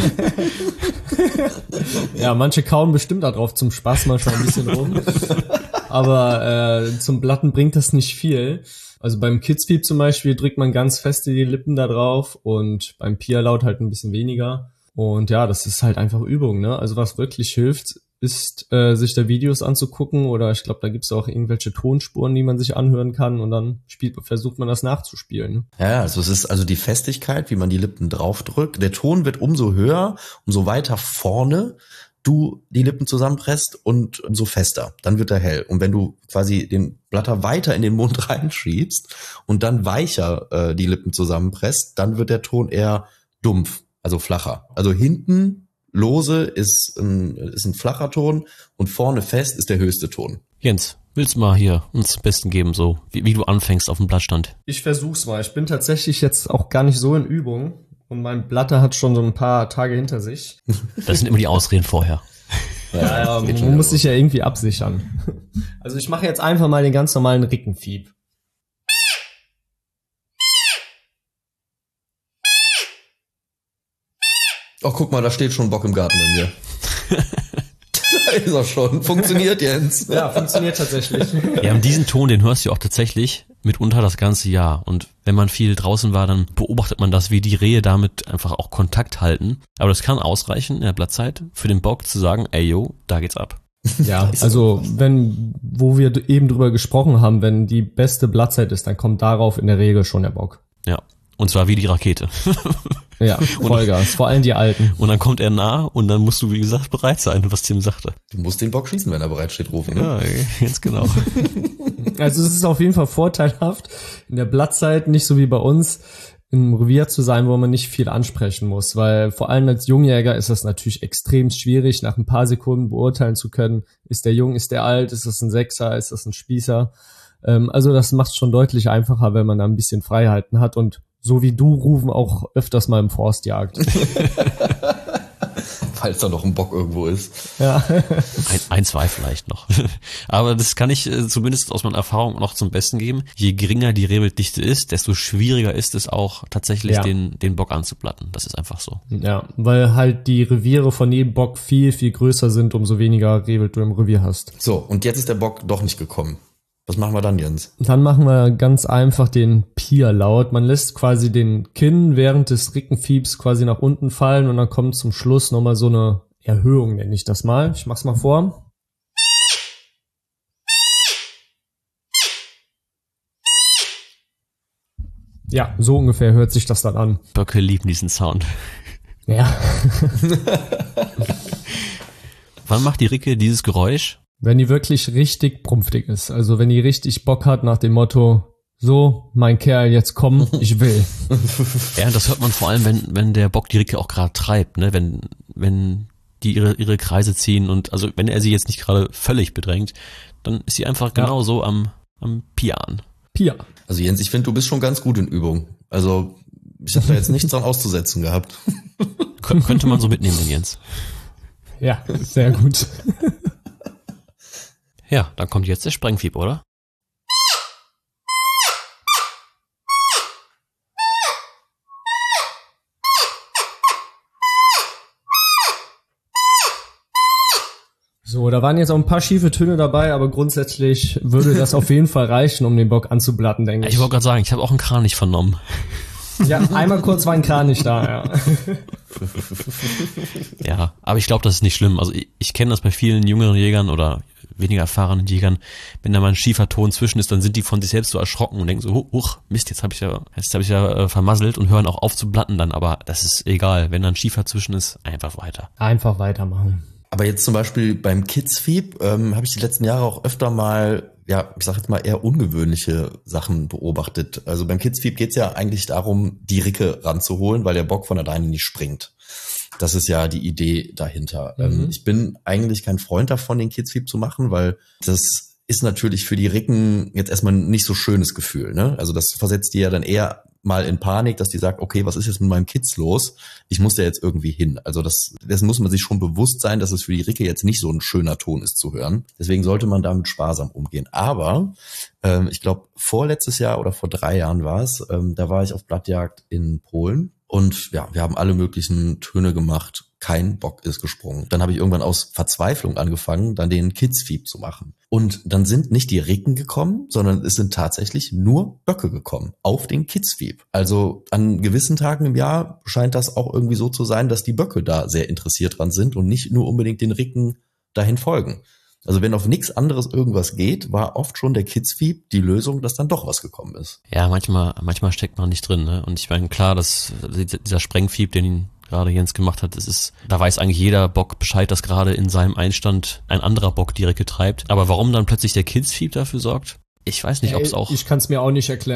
Ja, manche kauen bestimmt da drauf zum Spaß manchmal ein bisschen rum. Aber zum Blatten bringt das nicht viel. Also beim Kidspeep zum Beispiel drückt man ganz feste die Lippen da drauf und beim Pia-Laut halt ein bisschen weniger. Und ja, das ist halt einfach Übung, ne? Also was wirklich hilft, ist, sich da Videos anzugucken oder ich glaube, da gibt's auch irgendwelche Tonspuren, die man sich anhören kann und dann versucht man das nachzuspielen. Ne? Ja, also es ist also die Festigkeit, wie man die Lippen draufdrückt. Der Ton wird umso höher, umso weiter vorne du die Lippen zusammenpresst und umso fester. Dann wird er hell. Und wenn du quasi den Blatter weiter in den Mund reinschiebst und dann weicher die Lippen zusammenpresst, dann wird der Ton eher dumpf. also flacher. Also hinten lose ist ein flacher Ton und vorne fest ist der höchste Ton. Jens, willst du mal hier uns zum Besten geben, so wie du anfängst auf dem Blattstand? Ich versuch's mal. Ich bin tatsächlich jetzt auch gar nicht so in Übung und mein Blatter hat schon so ein paar Tage hinter sich. Das sind immer die Ausreden vorher. Ja, man muss sich ja irgendwie absichern. Also ich mache jetzt einfach mal den ganz normalen Rickenfieb. Oh, guck mal, da steht schon ein Bock im Garten bei mir. Da ist er schon. Funktioniert, Jens. Ja, funktioniert tatsächlich. Ja, und diesen Ton, den hörst du auch tatsächlich mitunter das ganze Jahr. Und wenn man viel draußen war, dann beobachtet man das, wie die Rehe damit einfach auch Kontakt halten. Aber das kann ausreichen in der Blattzeit für den Bock zu sagen, ey yo, da geht's ab. Ja, also wo wir eben drüber gesprochen haben, wenn die beste Blattzeit ist, dann kommt darauf in der Regel schon der Bock. Ja, und zwar wie die Rakete. Ja, Vollgas, vor allem die Alten. Und dann kommt er nah und dann musst du, wie gesagt, bereit sein, was Tim sagte. Du musst den Bock schießen, wenn er bereit steht, rufen. Ne? Ja, ganz genau. Also es ist auf jeden Fall vorteilhaft, in der Blattzeit nicht so wie bei uns im Revier zu sein, wo man nicht viel ansprechen muss, weil vor allem als Jungjäger ist das natürlich extrem schwierig, nach ein paar Sekunden beurteilen zu können, ist der jung, ist der alt, ist das ein Sechser, ist das ein Spießer. Also das macht es schon deutlich einfacher, wenn man da ein bisschen Freiheiten hat und so wie du rufen auch öfters mal im Forst jagt. Falls da noch ein Bock irgendwo ist. Ja. Ein, zwei vielleicht noch. Aber das kann ich zumindest aus meiner Erfahrung noch zum Besten geben. Je geringer die Rehwilddichte ist, desto schwieriger ist es auch tatsächlich den Bock anzuplatten. Das ist einfach so. Ja, weil halt die Reviere von jedem Bock viel, viel größer sind, umso weniger Rehwild du im Revier hast. So, und jetzt ist der Bock doch nicht gekommen. Was machen wir dann, Jens? Dann machen wir ganz einfach den Pier-Laut. Man lässt quasi den Kinn während des Rickenfiebs quasi nach unten fallen und dann kommt zum Schluss nochmal so eine Erhöhung, nenne ich das mal. Ich mach's mal vor. Ja, so ungefähr hört sich das dann an. Böcke lieben diesen Sound. Ja. Wann macht die Ricke dieses Geräusch? Wenn die wirklich richtig prumpftig ist. Also wenn die richtig Bock hat nach dem Motto, so, mein Kerl, jetzt komm, ich will. Ja, das hört man vor allem, wenn der Bock die Ricke auch gerade treibt, ne? Wenn die ihre Kreise ziehen und also wenn er sie jetzt nicht gerade völlig bedrängt, dann ist sie einfach genau so am Pian. Pia. Also Jens, ich finde, du bist schon ganz gut in Übung. Also ich habe da jetzt nichts dran auszusetzen gehabt. Könnte man so mitnehmen, den Jens. Ja, sehr gut. Ja, dann kommt jetzt der Sprengfieb, oder? So, da waren jetzt auch ein paar schiefe Töne dabei, aber grundsätzlich würde das auf jeden Fall reichen, um den Bock anzublatten, denke ich. Ich wollte gerade sagen, ich habe auch einen Kranich vernommen. Ja, einmal kurz war ein Kranich da, ja. Ja, aber ich glaube, das ist nicht schlimm. Also ich kenne das bei vielen jüngeren Jägern oder weniger erfahrenen Jägern. Wenn da mal ein schiefer Ton zwischen ist, dann sind die von sich selbst so erschrocken und denken so, huch, Mist, jetzt hab ich ja vermasselt und hören auch auf zu blatten dann. Aber das ist egal. Wenn da ein schiefer zwischen ist, einfach weiter. Einfach weitermachen. Aber jetzt zum Beispiel beim Kidsfieb habe ich die letzten Jahre auch öfter mal, ja, ich sag jetzt mal eher ungewöhnliche Sachen beobachtet. Also beim Kidsfieb geht's ja eigentlich darum, die Ricke ranzuholen, weil der Bock von alleine nicht springt. Das ist ja die Idee dahinter. Ich bin eigentlich kein Freund davon, den Kidsfieb zu machen, weil das ist natürlich für die Ricken jetzt erstmal ein nicht so schönes Gefühl, ne? Also das versetzt die ja dann eher mal in Panik, dass die sagt, okay, was ist jetzt mit meinem Kids los? Ich muss da jetzt irgendwie hin. Also dessen muss man sich schon bewusst sein, dass es für die Ricke jetzt nicht so ein schöner Ton ist zu hören. Deswegen sollte man damit sparsam umgehen. Aber ich glaube, vorletztes Jahr oder vor 3 Jahren war es, da war ich auf Blattjagd in Polen. Und ja, wir haben alle möglichen Töne gemacht. Kein Bock ist gesprungen. Dann habe ich irgendwann aus Verzweiflung angefangen, dann den Kidsfieb zu machen. Und dann sind nicht die Ricken gekommen, sondern es sind tatsächlich nur Böcke gekommen auf den Kidsfieb. Also an gewissen Tagen im Jahr scheint das auch irgendwie so zu sein, dass die Böcke da sehr interessiert dran sind und nicht nur unbedingt den Ricken dahin folgen. Also wenn auf nichts anderes irgendwas geht, war oft schon der Kidsfieb die Lösung, dass dann doch was gekommen ist. Ja, manchmal steckt man nicht drin, ne? Und ich meine, klar, dass dieser Sprengfieb, den gerade Jens gemacht hat, da weiß eigentlich jeder Bock Bescheid, dass gerade in seinem Einstand ein anderer Bock die Ricke treibt. Aber warum dann plötzlich der Kidsfieb dafür sorgt? Ich weiß nicht, ob es auch... Ich kann es mir auch nicht erklären.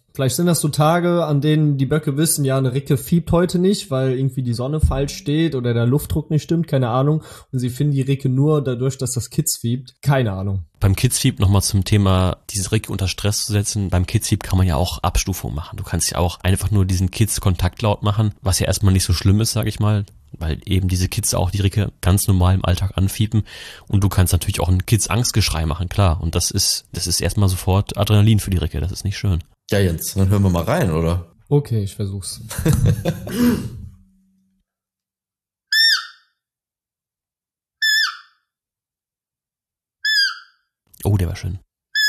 Vielleicht sind das so Tage, an denen die Böcke wissen, ja, eine Ricke fiebt heute nicht, weil irgendwie die Sonne falsch steht oder der Luftdruck nicht stimmt, keine Ahnung. Und sie finden die Ricke nur dadurch, dass das Kitzfiebt. Keine Ahnung. Beim Kitzfiebt nochmal zum Thema, diese Ricke unter Stress zu setzen. Beim Kitzfiebt kann man ja auch Abstufungen machen. Du kannst ja auch einfach nur diesen Kitz-Kontaktlaut machen, was ja erstmal nicht so schlimm ist, sag ich mal, weil eben diese Kitze auch die Ricke ganz normal im Alltag anfiepen. Und du kannst natürlich auch ein Kitz-Angstgeschrei machen, klar. Und das ist erstmal sofort Adrenalin für die Ricke. Das ist nicht schön. Ja, Jens, dann hören wir mal rein, oder? Okay, ich versuch's. Oh, der war schön.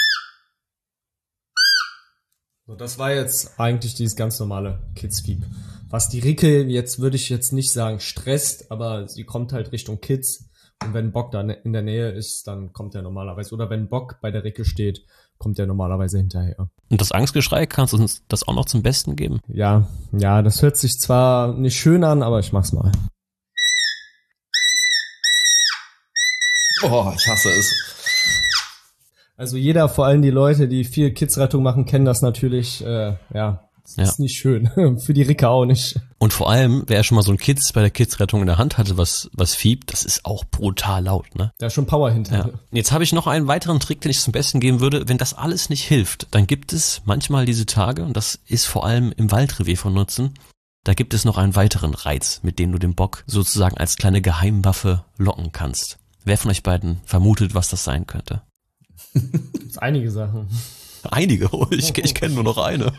So, das war jetzt eigentlich dieses ganz normale Kitzfieb. Was die Ricke jetzt, würde ich jetzt nicht sagen, stresst, aber sie kommt halt Richtung Kitz. Und wenn Bock da in der Nähe ist, dann kommt er normalerweise. Oder wenn Bock bei der Ricke steht, kommt er normalerweise hinterher. Und das Angstgeschrei, kannst du uns das auch noch zum Besten geben? Ja, das hört sich zwar nicht schön an, aber ich mach's mal. Oh, ich hasse es. Also jeder, vor allem die Leute, die viel Kitzrettung machen, kennen das natürlich, ist nicht schön. Für die Ricke auch nicht. Und vor allem, wer schon mal so ein Kitz bei der Kitzrettung in der Hand hatte, was fiebt, das ist auch brutal laut, ne? Da ist schon Power hinter. Ja. Jetzt habe ich noch einen weiteren Trick, den ich zum Besten geben würde. Wenn das alles nicht hilft, dann gibt es manchmal diese Tage, und das ist vor allem im Waldrevier von Nutzen, da gibt es noch einen weiteren Reiz, mit dem du den Bock sozusagen als kleine Geheimwaffe locken kannst. Wer von euch beiden vermutet, was das sein könnte? Gibt's einige Sachen. Einige? Ich kenne nur noch eine.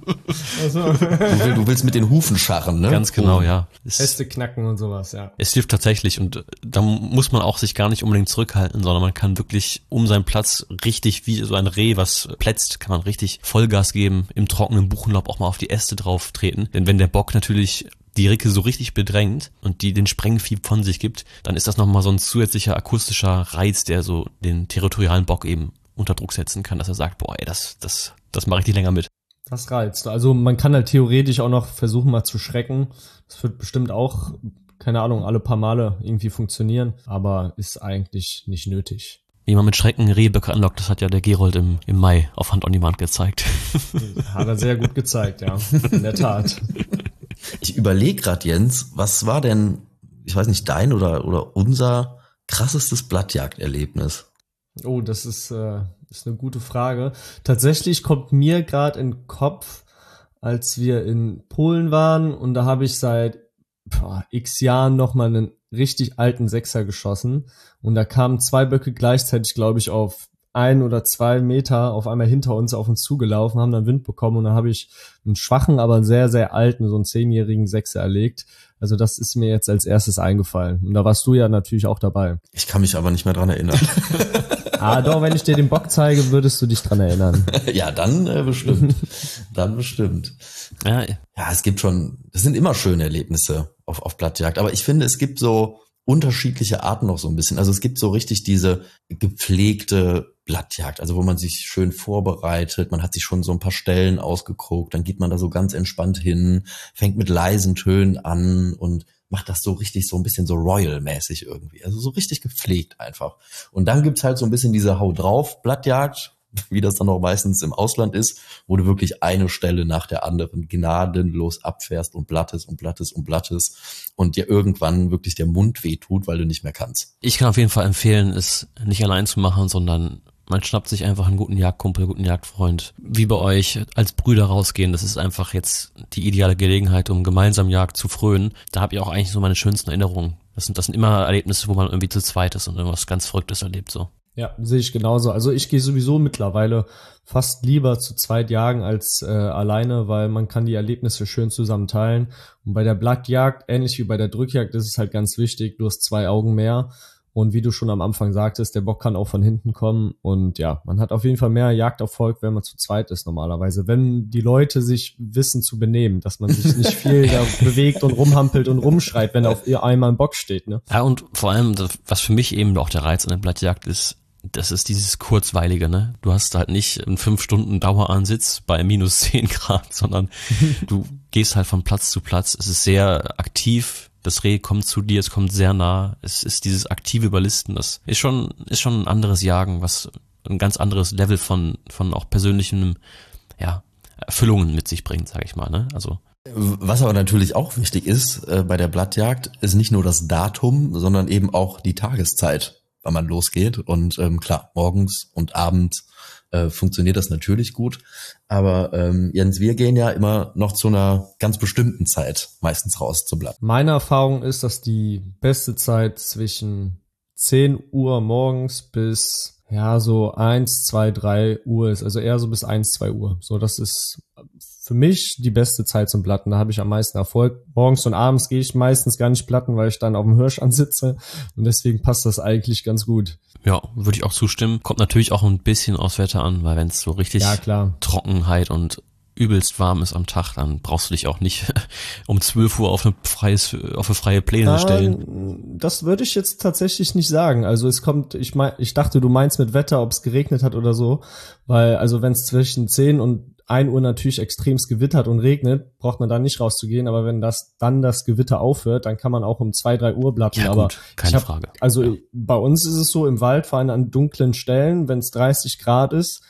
Also. Du willst mit den Hufen scharren, ne? Ganz genau, ja. Feste knacken und sowas, ja. Es hilft tatsächlich und da muss man auch sich gar nicht unbedingt zurückhalten, sondern man kann wirklich um seinen Platz richtig wie so ein Reh, was plätzt, kann man richtig Vollgas geben, im trockenen Buchenlaub auch mal auf die Äste drauf treten. Denn wenn der Bock natürlich die Ricke so richtig bedrängt und die den Sprengfieb von sich gibt, dann ist das nochmal so ein zusätzlicher akustischer Reiz, der so den territorialen Bock eben unter Druck setzen kann, dass er sagt, boah, ey, das mache ich nicht länger mit. Das reizt. Also man kann halt theoretisch auch noch versuchen, mal zu schrecken. Das wird bestimmt auch, keine Ahnung, alle paar Male irgendwie funktionieren, aber ist eigentlich nicht nötig. Wie man mit Schrecken Rehböcke anlockt, das hat ja der Gerold im Mai auf Hand on Demand gezeigt. Hat er sehr gut gezeigt, ja. In der Tat. Ich überlege gerade, Jens, was war denn, ich weiß nicht, dein oder unser krassestes Blattjagderlebnis? Oh, das ist eine gute Frage. Tatsächlich kommt mir gerade in den Kopf, als wir in Polen waren und da habe ich seit x Jahren nochmal einen richtig alten Sechser geschossen und da kamen 2 Böcke gleichzeitig, glaube ich, auf 1 oder 2 Meter auf einmal hinter uns auf uns zugelaufen, haben dann Wind bekommen und dann habe ich einen schwachen, aber sehr, sehr alten, so einen 10-jährigen Sechser erlegt. Also das ist mir jetzt als erstes eingefallen. Und da warst du ja natürlich auch dabei. Ich kann mich aber nicht mehr dran erinnern. Doch, wenn ich dir den Bock zeige, würdest du dich dran erinnern. Ja, dann bestimmt. Dann bestimmt. Ja, es gibt schon, das sind immer schöne Erlebnisse auf Blattjagd. Aber ich finde, es gibt so unterschiedliche Arten noch so ein bisschen. Also es gibt so richtig diese gepflegte Blattjagd, also wo man sich schön vorbereitet, man hat sich schon so ein paar Stellen ausgeguckt, dann geht man da so ganz entspannt hin, fängt mit leisen Tönen an und macht das so richtig so ein bisschen so Royal-mäßig irgendwie, also so richtig gepflegt einfach. Und dann gibt's halt so ein bisschen diese Hau drauf Blattjagd, wie das dann auch meistens im Ausland ist, wo du wirklich eine Stelle nach der anderen gnadenlos abfährst und blattest und blattest und blattest und dir irgendwann wirklich der Mund wehtut, weil du nicht mehr kannst. ich kann auf jeden Fall empfehlen, es nicht allein zu machen, sondern man schnappt sich einfach einen guten Jagdkumpel, guten Jagdfreund, wie bei euch, als Brüder rausgehen. Das ist einfach jetzt die ideale Gelegenheit, um gemeinsam Jagd zu frönen. Da habe ich auch eigentlich so meine schönsten Erinnerungen. Das sind immer Erlebnisse, wo man irgendwie zu zweit ist und irgendwas ganz Verrücktes erlebt so. Ja, sehe ich genauso. Also ich gehe sowieso mittlerweile fast lieber zu zweit jagen als alleine, weil man kann die Erlebnisse schön zusammen teilen. Und bei der Blattjagd, ähnlich wie bei der Drückjagd, ist es halt ganz wichtig, du hast 2 Augen mehr. Und wie du schon am Anfang sagtest, der Bock kann auch von hinten kommen. Und ja, man hat auf jeden Fall mehr Jagderfolg, wenn man zu zweit ist normalerweise. Wenn die Leute sich wissen zu benehmen, dass man sich nicht viel da bewegt und rumhampelt und rumschreit, wenn auf ihr einmal ein Bock steht, ne? Ja, und vor allem, was für mich eben auch der Reiz an der Blattjagd ist, das ist dieses Kurzweilige, ne? Du hast halt nicht einen 5 Stunden Daueransitz bei minus 10 Grad, sondern du gehst halt von Platz zu Platz. Es ist sehr aktiv. Das Reh kommt zu dir, es kommt sehr nah. Es ist dieses aktive Überlisten. Das ist schon ein anderes Jagen, was ein ganz anderes Level von auch persönlichem, Erfüllungen mit sich bringt, sage ich mal, ne? Also Was aber natürlich auch wichtig ist bei der Blattjagd, ist nicht nur das Datum, sondern eben auch die Tageszeit, wann man losgeht. Und klar, morgens und abends funktioniert das natürlich gut. Aber Jens, wir gehen ja immer noch zu einer ganz bestimmten Zeit meistens raus zum Blatt. Meine Erfahrung ist, dass die beste Zeit zwischen 10 Uhr morgens bis so 1, 2, 3 Uhr ist. Also eher so bis 1, 2 Uhr. So, das ist für mich die beste Zeit zum Platten. Da habe ich am meisten Erfolg. Morgens und abends gehe ich meistens gar nicht platten, weil ich dann auf dem Hirsch ansitze. Und deswegen passt das eigentlich ganz gut. ja, würde ich auch zustimmen. Kommt natürlich auch ein bisschen aufs Wetter an, weil wenn es so richtig Trockenheit und übelst warm ist am Tag, dann brauchst du dich auch nicht um 12 Uhr auf eine freie Pläne stellen. Das würde ich jetzt tatsächlich nicht sagen. Also es kommt, ich dachte, du meinst mit Wetter, ob es geregnet hat oder so, weil also wenn es zwischen 10 und 1 Uhr natürlich extremst gewittert und regnet, braucht man dann nicht rauszugehen, aber wenn das Gewitter aufhört, dann kann man auch um 2, 3 Uhr blatten. Ja, aber gut, keine Frage. Also bei uns ist es so im Wald, vor allem an dunklen Stellen, wenn es 30 Grad ist,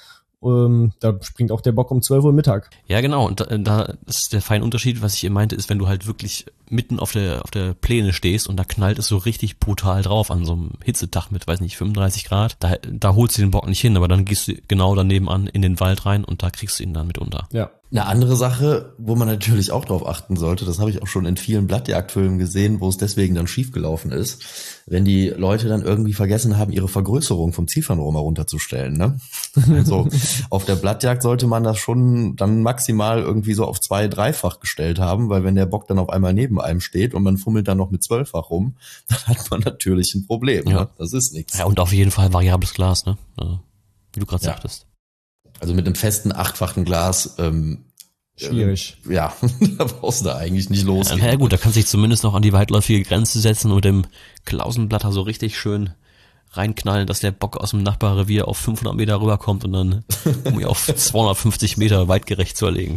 da springt auch der Bock um 12 Uhr Mittag. Ja, genau. Und da ist der feine Unterschied, was ich eben meinte, ist, wenn du halt wirklich mitten auf der Pläne stehst und da knallt es so richtig brutal drauf an so einem Hitzetag mit, weiß nicht, 35 Grad. Da holst du den Bock nicht hin, aber dann gehst du genau daneben an in den Wald rein und da kriegst du ihn dann mit unter. Ja. Eine andere Sache, wo man natürlich auch drauf achten sollte, das habe ich auch schon in vielen Blattjagdfilmen gesehen, wo es deswegen dann schiefgelaufen ist, wenn die Leute dann irgendwie vergessen haben, ihre Vergrößerung vom Zielfernrohr mal runterzustellen, ne? Also auf der Blattjagd sollte man das schon dann maximal irgendwie so auf 2-, 3-fach gestellt haben, weil wenn der Bock dann auf einmal neben einem steht und man fummelt dann noch mit 12-fach rum, dann hat man natürlich ein Problem, ja. Ne? Das ist nichts. Ja, und auf jeden Fall variables Glas, ne? Also, wie du gerade sagtest. Also mit einem festen 8-fachen Glas, schwierig. Ja, da brauchst du da eigentlich nicht losgehen. Ja gut, da kannst du dich zumindest noch an die weitläufige Grenze setzen und mit dem Klausenblatter so richtig schön reinknallen, dass der Bock aus dem Nachbarrevier auf 500 Meter rüberkommt und dann um ihn auf 250 Meter weitgerecht zu erlegen.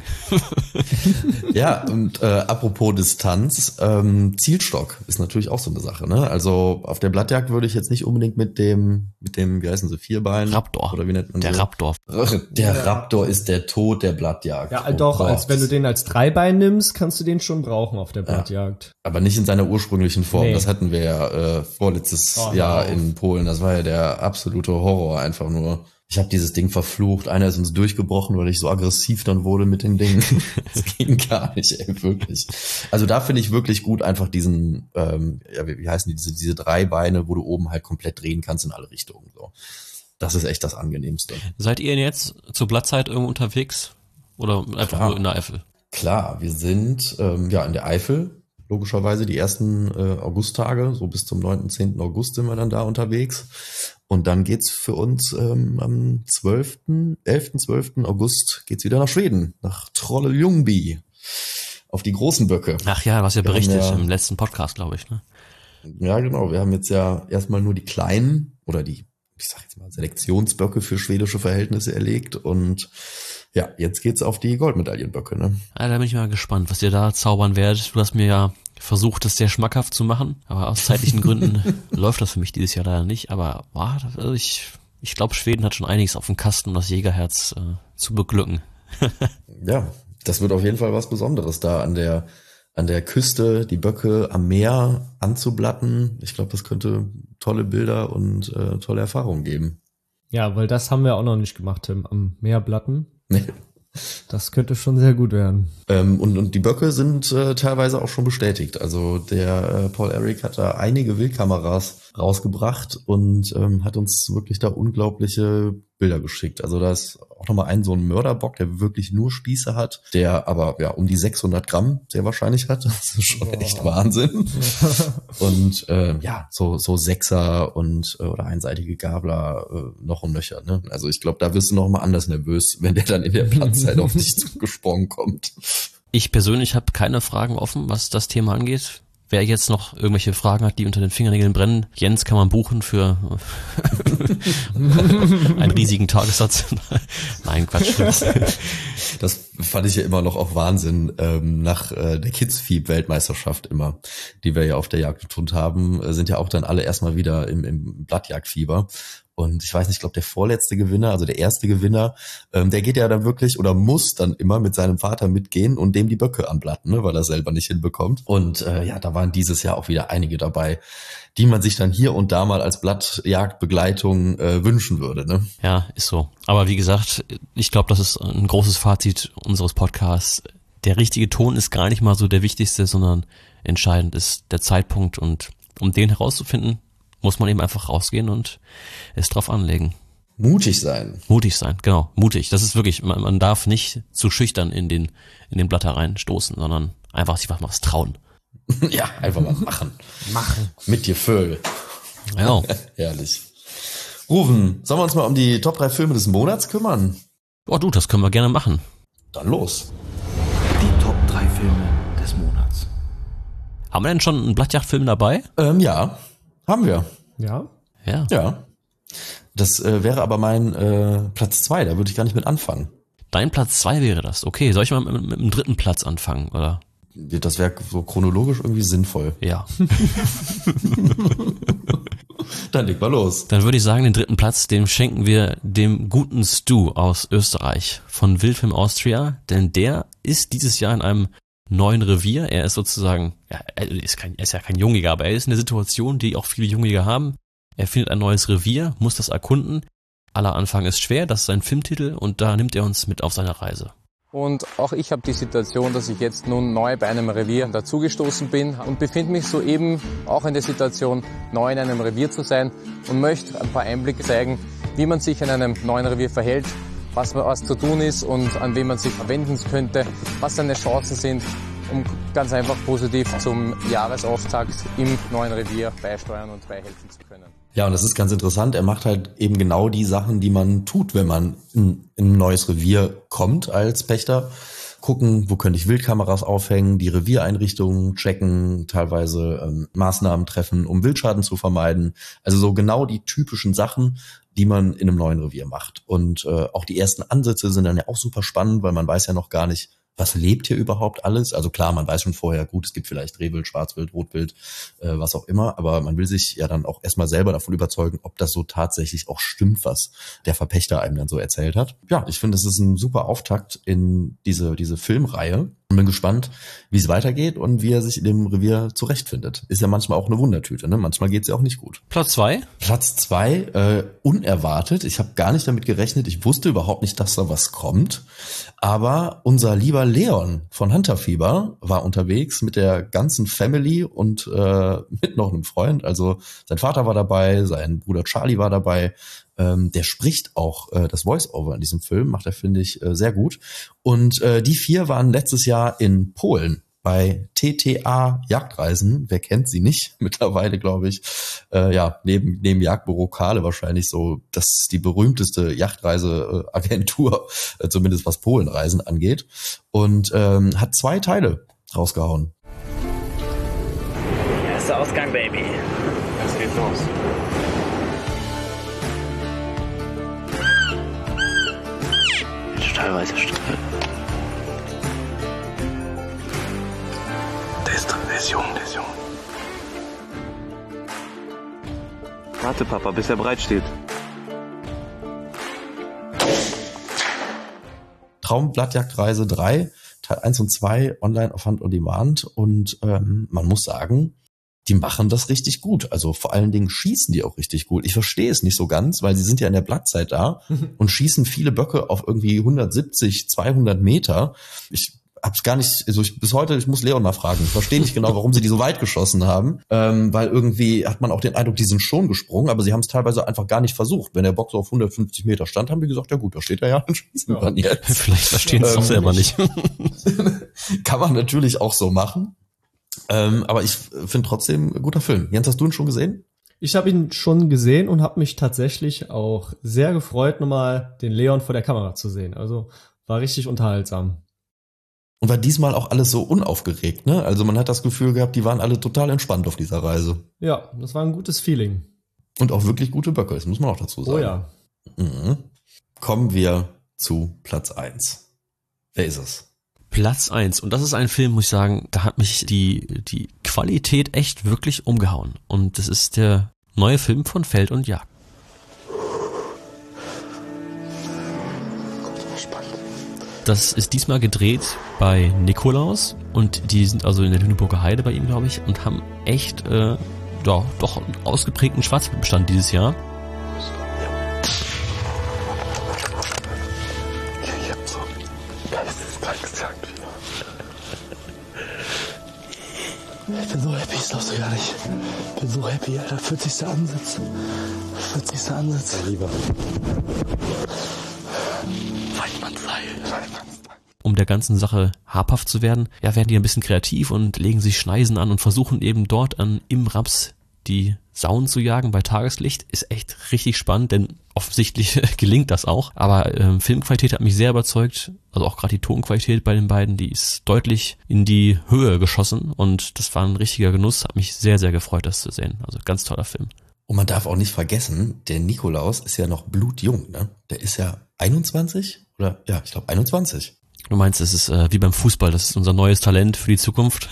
Ja, und apropos Distanz, Zielstock ist natürlich auch so eine Sache, ne? Also auf der Blattjagd würde ich jetzt nicht unbedingt mit dem, wie heißen sie, Vierbein? Raptor. Oder wie nennt man der so? Raptor. Der Raptor ist der Tod der Blattjagd. Ja, doch, Gott. als wenn du den als Dreibein nimmst, kannst du den schon brauchen auf der Blattjagd. Aber nicht in seiner ursprünglichen Form. Nee. Das hatten wir ja vorletztes Jahr in Polen. Das war ja der absolute Horror einfach nur. Ich habe dieses Ding verflucht. Einer ist uns durchgebrochen, weil ich so aggressiv dann wurde mit den Dingen. Das ging gar nicht, ey, wirklich. Also da finde ich wirklich gut einfach diesen, wie heißen die, diese 3 Beine, wo du oben halt komplett drehen kannst in alle Richtungen. So. Das ist echt das Angenehmste. Seid ihr jetzt zur Blattzeit irgendwo unterwegs? Oder einfach nur in der Eifel? Klar, wir sind in der Eifel. Logischerweise die ersten Augusttage, so bis zum 9., 10. August sind wir dann da unterwegs. Und dann geht's für uns am 11., 12. August geht's wieder nach Schweden, nach Trolle-Ljungby, auf die großen Böcke. Ach ja, was ihr berichtet im letzten Podcast, glaube ich, ne? Ja, genau. Wir haben jetzt ja erstmal nur die kleinen oder die, ich sag jetzt mal, Selektionsböcke für schwedische Verhältnisse erlegt und ja, jetzt geht's auf die Goldmedaillenböcke, ne? Ja, da bin ich mal gespannt, was ihr da zaubern werdet. Du hast mir ja versucht, das sehr schmackhaft zu machen, aber aus zeitlichen Gründen läuft das für mich dieses Jahr leider nicht. Aber also ich glaube, Schweden hat schon einiges auf dem Kasten, um das Jägerherz zu beglücken. Ja, das wird auf jeden Fall was Besonderes, da an der Küste die Böcke am Meer anzublatten. Ich glaube, das könnte tolle Bilder und tolle Erfahrungen geben. Ja, weil das haben wir auch noch nicht gemacht, Tim, am Meer blatten. Nee. Das könnte schon sehr gut werden. Und die Böcke sind teilweise auch schon bestätigt. Also der Paul Eric hat da einige Wildkameras rausgebracht und hat uns wirklich da unglaubliche Bilder geschickt. Also da ist auch nochmal so ein Mörderbock, der wirklich nur Spieße hat, der aber ja um die 600 Gramm sehr wahrscheinlich hat. Das ist schon echt Wahnsinn. Und so Sechser und oder einseitige Gabler noch und nöcher. Ne? Also ich glaube, da wirst du noch mal anders nervös, wenn der dann in der Platzzeit auf dich zugesprungen kommt. Ich persönlich habe keine Fragen offen, was das Thema angeht. Wer jetzt noch irgendwelche Fragen hat, die unter den Fingernägeln brennen, Jens kann man buchen für einen riesigen Tagessatz. Nein, Quatsch. Das fand ich ja immer noch auch Wahnsinn, nach der Kids-Feed-Weltmeisterschaft immer, die wir ja auf der Jagd getun haben, sind ja auch dann alle erstmal wieder im Blattjagdfieber. Und ich weiß nicht, ich glaube, der vorletzte Gewinner, also der erste Gewinner, der geht ja dann wirklich oder muss dann immer mit seinem Vater mitgehen und dem die Böcke anblatten, ne, weil er selber nicht hinbekommt. Und ja, da waren dieses Jahr auch wieder einige dabei, die man sich dann hier und da mal als Blattjagdbegleitung wünschen würde. Ne? Ja, ist so. Aber wie gesagt, ich glaube, das ist ein großes Fazit unseres Podcasts. Der richtige Ton ist gar nicht mal so der wichtigste, sondern entscheidend ist der Zeitpunkt. Und um den herauszufinden, muss man eben einfach rausgehen und es drauf anlegen. Mutig sein. Mutig sein, genau. Mutig. Das ist wirklich, man darf nicht zu schüchtern in den Blatter reinstoßen, sondern einfach sich was trauen. Ja, einfach mal machen. Machen. Mit dir Vögel. Ja. Herrlich. Rufen, sollen wir uns mal um die Top 3 Filme des Monats kümmern? Oh du, das können wir gerne machen. Dann los. Die Top 3 Filme des Monats. Haben wir denn schon einen Blattjagdfilm dabei? Ja, haben wir. Ja? Ja. Ja. Das wäre aber mein Platz 2, da würde ich gar nicht mit anfangen. Dein Platz 2 wäre das. Okay, soll ich mal mit dem dritten Platz anfangen, oder? Das wäre so chronologisch irgendwie sinnvoll. Ja. Dann leg mal los. Dann würde ich sagen, den dritten Platz, den schenken wir dem guten Stu aus Österreich von Wildfilm Austria, denn der ist dieses Jahr in einem neuen Revier. Er ist sozusagen, ja, er ist ja kein Jungjäger, aber er ist in der Situation, die auch viele Jungjäger haben. Er findet ein neues Revier, muss das erkunden. Aller Anfang ist schwer, das ist sein Filmtitel und da nimmt er uns mit auf seine Reise. Und auch ich habe die Situation, dass ich jetzt nun neu bei einem Revier dazugestoßen bin und befinde mich soeben auch in der Situation, neu in einem Revier zu sein und möchte ein paar Einblicke zeigen, wie man sich in einem neuen Revier verhält, was zu tun ist und an wen man sich wenden könnte, was seine Chancen sind, um ganz einfach positiv zum Jahresauftakt im neuen Revier beisteuern und beihelfen zu können. Ja, und das ist ganz interessant. Er macht halt eben genau die Sachen, die man tut, wenn man in ein neues Revier kommt als Pächter. Gucken, wo könnte ich Wildkameras aufhängen, die Reviereinrichtungen checken, teilweise Maßnahmen treffen, um Wildschaden zu vermeiden. Also so genau die typischen Sachen, die man in einem neuen Revier macht. Und auch die ersten Ansätze sind dann ja auch super spannend, weil man weiß ja noch gar nicht, was lebt hier überhaupt alles? Also klar, man weiß schon vorher, gut, es gibt vielleicht Rehwild, Schwarzwild, Rotwild, was auch immer, aber man will sich ja dann auch erstmal selber davon überzeugen, ob das so tatsächlich auch stimmt, was der Verpächter einem dann so erzählt hat. Ja, ich finde, das ist ein super Auftakt in diese Filmreihe und bin gespannt, wie es weitergeht und wie er sich in dem Revier zurechtfindet. Ist ja manchmal auch eine Wundertüte, ne? Manchmal geht es ja auch nicht gut. Platz 2? Platz 2, unerwartet. Ich habe gar nicht damit gerechnet. Ich wusste überhaupt nicht, dass da was kommt. Aber unser lieber Leon von Hunterfieber war unterwegs mit der ganzen Family und mit noch einem Freund. Also sein Vater war dabei, sein Bruder Charlie war dabei. Der spricht auch das Voice-Over in diesem Film, macht er, finde ich, sehr gut. Und die 4 waren letztes Jahr in Polen bei TTA Jagdreisen. Wer kennt sie nicht? Mittlerweile, glaube ich, ja, neben Jagdbüro Kahle wahrscheinlich so, das ist die berühmteste Yachtreiseagentur, zumindest was Polenreisen angeht. Und hat 2 Teile rausgehauen. Erster Ausgang, Baby. Es geht los. Teilweise Stücke. Der ist jung, der ist jung. Warte, Papa, bis er bereit steht. Traumblattjagdreise 3, Teil 1 und 2, online auf Hunt on Demand. Und man muss sagen, die machen das richtig gut. Also vor allen Dingen schießen die auch richtig gut. Ich verstehe es nicht so ganz, weil sie sind ja in der Blattzeit da und schießen viele Böcke auf irgendwie 170, 200 Meter. Ich hab's gar nicht, also bis heute, ich muss Leon mal fragen. Ich verstehe nicht genau, warum sie die so weit geschossen haben, weil irgendwie hat man auch den Eindruck, die sind schon gesprungen, aber sie haben es teilweise einfach gar nicht versucht. Wenn der Boxer auf 150 Meter stand, haben die gesagt, ja gut, da steht er ja, dann schießen wir dann jetzt. Vielleicht verstehen sie es auch selber nicht. Kann man natürlich auch so machen. Aber ich finde trotzdem ein guter Film. Jens, hast du ihn schon gesehen? Ich habe ihn schon gesehen und habe mich tatsächlich auch sehr gefreut, nochmal den Leon vor der Kamera zu sehen. Also war richtig unterhaltsam. Und war diesmal auch alles so unaufgeregt, ne? Also man hat das Gefühl gehabt, die waren alle total entspannt auf dieser Reise. Ja, das war ein gutes Feeling. Und auch wirklich gute Böcke, das muss man auch dazu sagen. Oh ja. Mhm. Kommen wir zu Platz 1. Wer ist es? Platz 1. Und das ist ein Film, muss ich sagen, da hat mich die Qualität echt wirklich umgehauen. Und das ist der neue Film von Feld und Jagd. Das ist diesmal gedreht bei Nikolaus und die sind also in der Lüneburger Heide bei ihm, glaube ich, und haben echt doch einen ausgeprägten Schwarzwildbestand dieses Jahr. Ich hab so geisteskrankes Jagdfieber. Ich bin so happy, ich glaub's gar nicht. Ich bin so happy, Alter. 40. Ansatz. 40. Ansatz. Ja, lieber. Weidmannsheil. Um der ganzen Sache habhaft zu werden, ja, werden die ein bisschen kreativ und legen sich Schneisen an und versuchen eben dort im Raps die Sauen zu jagen bei Tageslicht. Ist echt richtig spannend, denn offensichtlich gelingt das auch. Aber Filmqualität hat mich sehr überzeugt, also auch gerade die Tonqualität bei den beiden, die ist deutlich in die Höhe geschossen und das war ein richtiger Genuss, hat mich sehr, sehr gefreut, das zu sehen. Also ganz toller Film. Und man darf auch nicht vergessen, der Nikolaus ist ja noch blutjung, ne? Der ist ja 21 oder ja, ich glaube 21. Du meinst, es ist wie beim Fußball, das ist unser neues Talent für die Zukunft?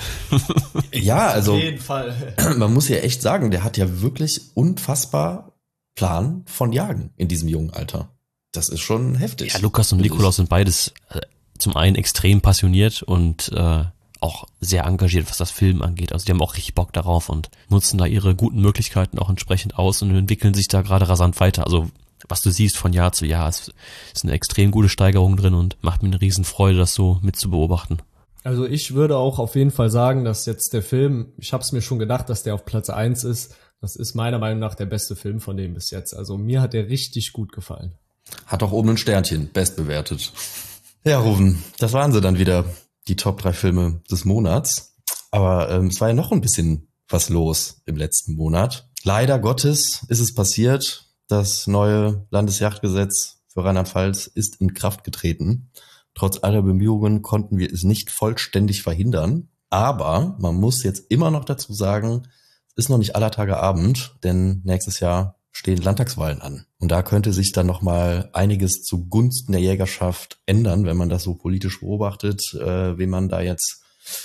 Ja, also Auf jeden Fall. man muss ja echt sagen, der hat ja wirklich unfassbar Plan von Jagen in diesem jungen Alter. Das ist schon heftig. Ja, Lukas und Nikolaus sind beides zum einen extrem passioniert und auch sehr engagiert, was das Film angeht. Also die haben auch richtig Bock darauf und nutzen da ihre guten Möglichkeiten auch entsprechend aus und entwickeln sich da gerade rasant weiter. Also was du siehst von Jahr zu Jahr, ist eine extrem gute Steigerung drin und macht mir eine riesen Freude, das so mit zu beobachten. Also ich würde auch auf jeden Fall sagen, dass jetzt der Film, ich habe es mir schon gedacht, dass der auf Platz 1 ist. Das ist meiner Meinung nach der beste Film von dem bis jetzt. Also mir hat der richtig gut gefallen. Hat auch oben ein Sternchen, bestbewertet. Ja, Ruven, das waren sie dann wieder, die Top 3 Filme des Monats. Aber es war ja noch ein bisschen was los im letzten Monat. Leider Gottes ist es passiert, das neue Landesjagdgesetz für Rheinland-Pfalz ist in Kraft getreten. Trotz aller Bemühungen konnten wir es nicht vollständig verhindern. Aber man muss jetzt immer noch dazu sagen, es ist noch nicht aller Tage Abend, denn nächstes Jahr stehen Landtagswahlen an. Und da könnte sich dann nochmal einiges zugunsten der Jägerschaft ändern, wenn man das so politisch beobachtet, wem man da jetzt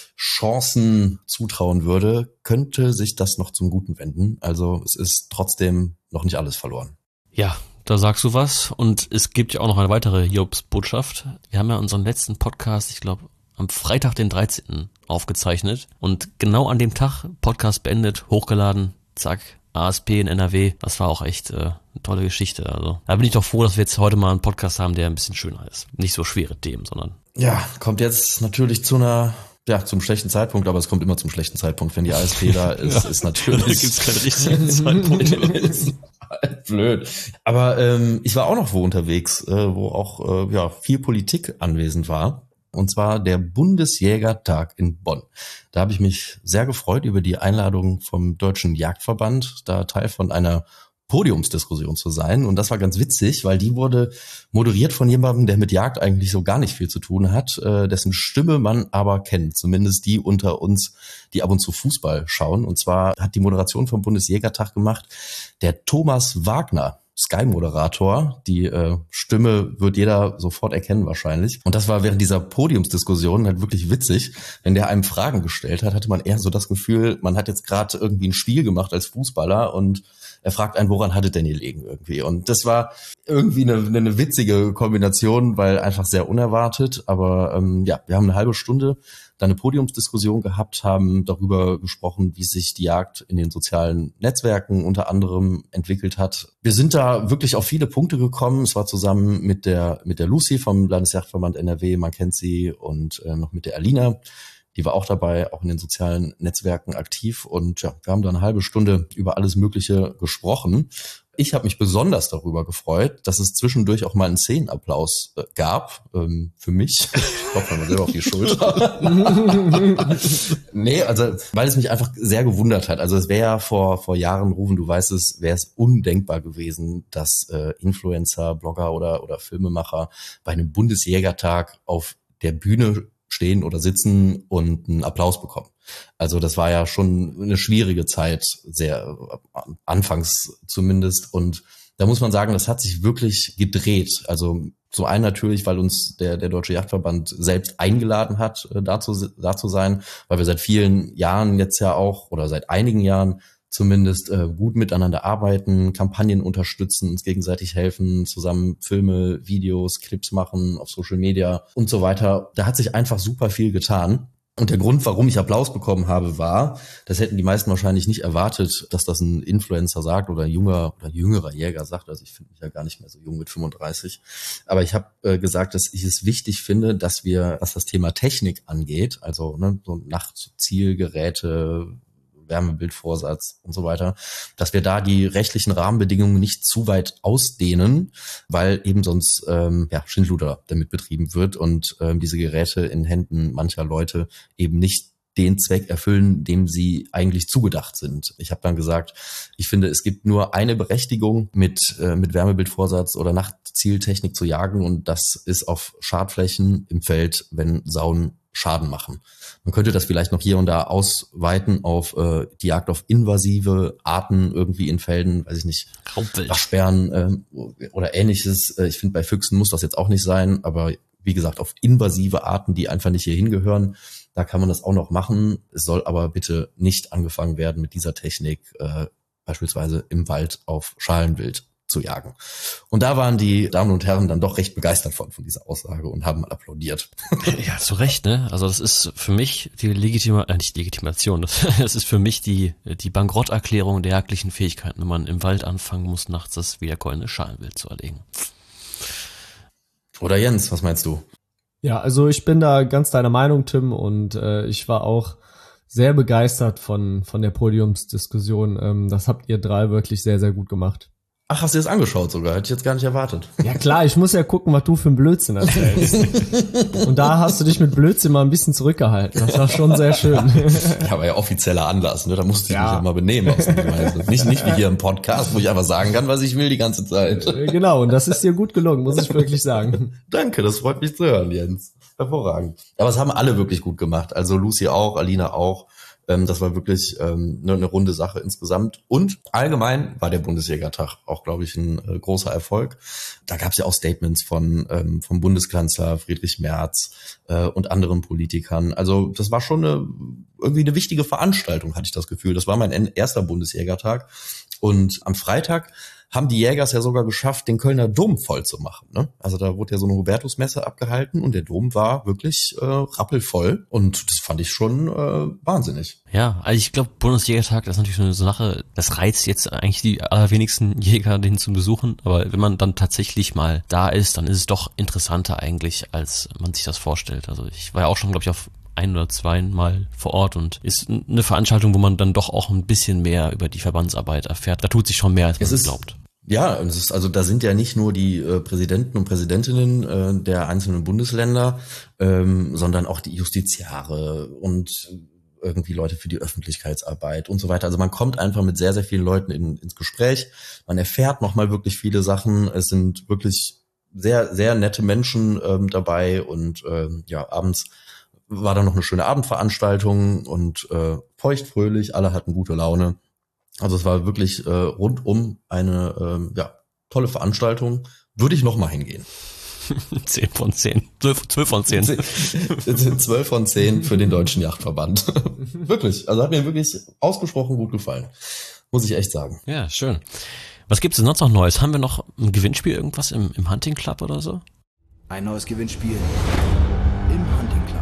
Chancen zutrauen würde, könnte sich das noch zum Guten wenden. Also es ist trotzdem noch nicht alles verloren. Ja, da sagst du was. Und es gibt ja auch noch eine weitere Jobs-Botschaft. Wir haben ja unseren letzten Podcast, ich glaube, am Freitag, den 13. aufgezeichnet. Und genau an dem Tag, Podcast beendet, hochgeladen, zack, ASP in NRW. Das war auch echt eine tolle Geschichte. Also da bin ich doch froh, dass wir jetzt heute mal einen Podcast haben, der ein bisschen schöner ist. Nicht so schwere Themen, sondern... Ja, kommt jetzt natürlich zum schlechten Zeitpunkt, aber es kommt immer zum schlechten Zeitpunkt, wenn die ASP da ist, ist natürlich... Da gibt's keinen richtigen Zeitpunkt. Blöd. Aber ich war auch noch wo unterwegs, wo auch viel Politik anwesend war. Und zwar der Bundesjägertag in Bonn. Da habe ich mich sehr gefreut über die Einladung vom Deutschen Jagdverband, da Teil von einer Podiumsdiskussion zu sein. Und das war ganz witzig, weil die wurde moderiert von jemandem, der mit Jagd eigentlich so gar nicht viel zu tun hat, dessen Stimme man aber kennt. Zumindest die unter uns, die ab und zu Fußball schauen. Und zwar hat die Moderation vom Bundesjägertag gemacht der Thomas Wagner, Sky-Moderator. Die Stimme wird jeder sofort erkennen wahrscheinlich. Und das war während dieser Podiumsdiskussion halt wirklich witzig. Wenn der einem Fragen gestellt hat, hatte man eher so das Gefühl, man hat jetzt gerade irgendwie ein Spiel gemacht als Fußballer und er fragt einen, woran hattet denn gelegen irgendwie? Und das war irgendwie eine witzige Kombination, weil einfach sehr unerwartet. Aber wir haben eine halbe Stunde da eine Podiumsdiskussion gehabt, haben darüber gesprochen, wie sich die Jagd in den sozialen Netzwerken unter anderem entwickelt hat. Wir sind da wirklich auf viele Punkte gekommen. Es war zusammen mit der Lucy vom Landesjagdverband NRW, man kennt sie, und noch mit der Alina. Die war auch dabei, auch in den sozialen Netzwerken aktiv. Und ja, wir haben da eine halbe Stunde über alles Mögliche gesprochen. Ich habe mich besonders darüber gefreut, dass es zwischendurch auch mal einen Szenenapplaus gab für mich. Ich klopfe mir selber auf die Schulter. Nee, also weil es mich einfach sehr gewundert hat. Also es wäre ja vor Jahren, Ruven, du weißt es, wäre es undenkbar gewesen, dass Influencer, Blogger oder Filmemacher bei einem Bundesjägertag auf der Bühne stehen oder sitzen und einen Applaus bekommen. Also das war ja schon eine schwierige Zeit, sehr anfangs zumindest. Und da muss man sagen, das hat sich wirklich gedreht. Also zum einen natürlich, weil uns der Deutsche Jagdverband selbst eingeladen hat, da zu sein, weil wir seit vielen Jahren jetzt ja auch oder seit einigen Jahren zumindest gut miteinander arbeiten, Kampagnen unterstützen, uns gegenseitig helfen, zusammen Filme, Videos, Clips machen auf Social Media und so weiter. Da hat sich einfach super viel getan. Und der Grund, warum ich Applaus bekommen habe, war, das hätten die meisten wahrscheinlich nicht erwartet, dass das ein Influencer sagt oder ein junger oder jüngerer Jäger sagt. Also ich finde mich ja gar nicht mehr so jung mit 35. Aber ich habe gesagt, dass ich es wichtig finde, dass wir, was das Thema Technik angeht, also so Nachtzielgeräte, Wärmebildvorsatz und so weiter, dass wir da die rechtlichen Rahmenbedingungen nicht zu weit ausdehnen, weil eben sonst Schindluder damit betrieben wird und diese Geräte in Händen mancher Leute eben nicht den Zweck erfüllen, dem sie eigentlich zugedacht sind. Ich habe dann gesagt, ich finde, es gibt nur eine Berechtigung, mit Wärmebildvorsatz oder Nachtzieltechnik zu jagen, und das ist auf Schadflächen im Feld, wenn Sauen Schaden machen. Man könnte das vielleicht noch hier und da ausweiten auf die Jagd auf invasive Arten irgendwie in Feldern, weiß ich nicht, Waschbären oder ähnliches. Ich finde, bei Füchsen muss das jetzt auch nicht sein, aber wie gesagt, auf invasive Arten, die einfach nicht hier hingehören, da kann man das auch noch machen. Es soll aber bitte nicht angefangen werden, mit dieser Technik beispielsweise im Wald auf Schalenwild zu jagen. Und da waren die Damen und Herren dann doch recht begeistert von dieser Aussage und haben applaudiert. Ja, zu Recht, ne? Also das ist für mich die Legitimation, das ist für mich die Bankrotterklärung der jagdlichen Fähigkeiten, wenn man im Wald anfangen muss, nachts das wiederkäuende Schalenwild zu erlegen. Oder Jens, was meinst du? Ja, also ich bin da ganz deiner Meinung, Tim, und ich war auch sehr begeistert von der Podiumsdiskussion. Das habt ihr drei wirklich sehr, sehr gut gemacht. Ach, hast du das angeschaut sogar? Hätte ich jetzt gar nicht erwartet. Ja klar, ich muss ja gucken, was du für ein Blödsinn erzählst. Und da hast du dich mit Blödsinn mal ein bisschen zurückgehalten. Das war schon sehr schön. Ja, aber ja offizieller Anlass, ne? Da musste ich mich ja mal benehmen ausnahmsweise. Nicht wie hier im Podcast, wo ich einfach sagen kann, was ich will die ganze Zeit. Genau, und das ist dir gut gelungen, muss ich wirklich sagen. Danke, das freut mich zu hören, Jens. Hervorragend. Aber es haben alle wirklich gut gemacht. Also Lucy auch, Alina auch. Das war wirklich eine runde Sache insgesamt. Und allgemein war der Bundesjägertag auch, glaube ich, ein großer Erfolg. Da gab es ja auch Statements vom Bundeskanzler Friedrich Merz und anderen Politikern. Also das war schon irgendwie eine wichtige Veranstaltung, hatte ich das Gefühl. Das war mein erster Bundesjägertag. Und am Freitag haben die Jägers ja sogar geschafft, den Kölner Dom voll zu machen. Ne? Also da wurde ja so eine Hubertusmesse abgehalten und der Dom war wirklich rappelvoll, und das fand ich schon wahnsinnig. Ja, also ich glaube, Bundesjägertag, das ist natürlich so eine Sache, das reizt jetzt eigentlich die allerwenigsten Jäger, den zu besuchen, aber wenn man dann tatsächlich mal da ist, dann ist es doch interessanter eigentlich, als man sich das vorstellt. Also ich war ja auch schon, glaube ich, auf 1 oder 2 Mal vor Ort und ist eine Veranstaltung, wo man dann doch auch ein bisschen mehr über die Verbandsarbeit erfährt. Da tut sich schon mehr, als man glaubt. Ja, es ist, also da sind ja nicht nur die Präsidenten und Präsidentinnen der einzelnen Bundesländer, sondern auch die Justiziare und irgendwie Leute für die Öffentlichkeitsarbeit und so weiter. Also man kommt einfach mit sehr, sehr vielen Leuten ins Gespräch. Man erfährt nochmal wirklich viele Sachen. Es sind wirklich sehr, sehr nette Menschen dabei, und abends war dann noch eine schöne Abendveranstaltung und feuchtfröhlich, alle hatten gute Laune. Also es war wirklich rundum eine tolle Veranstaltung. Würde ich noch mal hingehen. 10 von 10. 12 von 10. 12 von 10 für den Deutschen Yachtverband. Wirklich. Also hat mir wirklich ausgesprochen gut gefallen. Muss ich echt sagen. Ja, schön. Was gibt's denn sonst noch Neues? Haben wir noch ein Gewinnspiel, irgendwas im Hunting Club oder so? Ein neues Gewinnspiel im Hunting Club.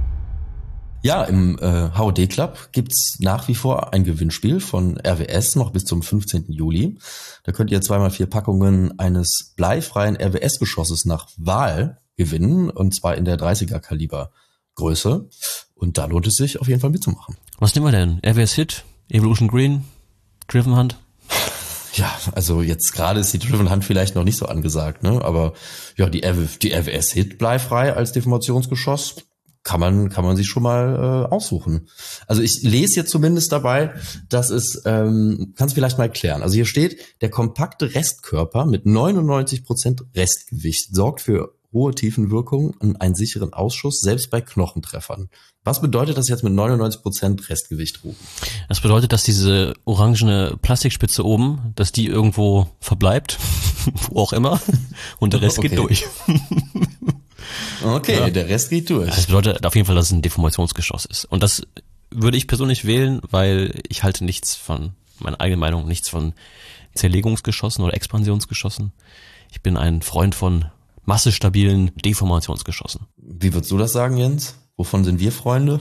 Ja, im HOD Club gibt's nach wie vor ein Gewinnspiel von RWS noch bis zum 15. Juli. Da könnt ihr 2x4 Packungen eines bleifreien RWS-Geschosses nach Wahl gewinnen, und zwar in der 30er Kaliber Größe. Und da lohnt es sich auf jeden Fall mitzumachen. Was nehmen wir denn? RWS Hit, Evolution Green, Driven Hunt? Ja, also jetzt gerade ist die Driven Hunt vielleicht noch nicht so angesagt, ne? Aber ja, die RWS Hit bleifrei als Deformationsgeschoss kann man sich schon mal aussuchen. Also ich lese jetzt zumindest dabei, dass es, kannst du vielleicht mal erklären. Also hier steht, der kompakte Restkörper mit 99% Restgewicht sorgt für hohe Tiefenwirkung und einen sicheren Ausschuss, selbst bei Knochentreffern. Was bedeutet das jetzt mit 99% Restgewicht, Ruben? Das bedeutet, dass diese orangene Plastikspitze oben, dass die irgendwo verbleibt, wo auch immer, und der Rest geht durch. Okay, ja. Der Rest geht durch. Das bedeutet auf jeden Fall, dass es ein Deformationsgeschoss ist. Und das würde ich persönlich wählen, weil ich halte nichts von meine eigene Meinung, nichts von Zerlegungsgeschossen oder Expansionsgeschossen. Ich bin ein Freund von massestabilen Deformationsgeschossen. Wie würdest du das sagen, Jens? Wovon sind wir Freunde?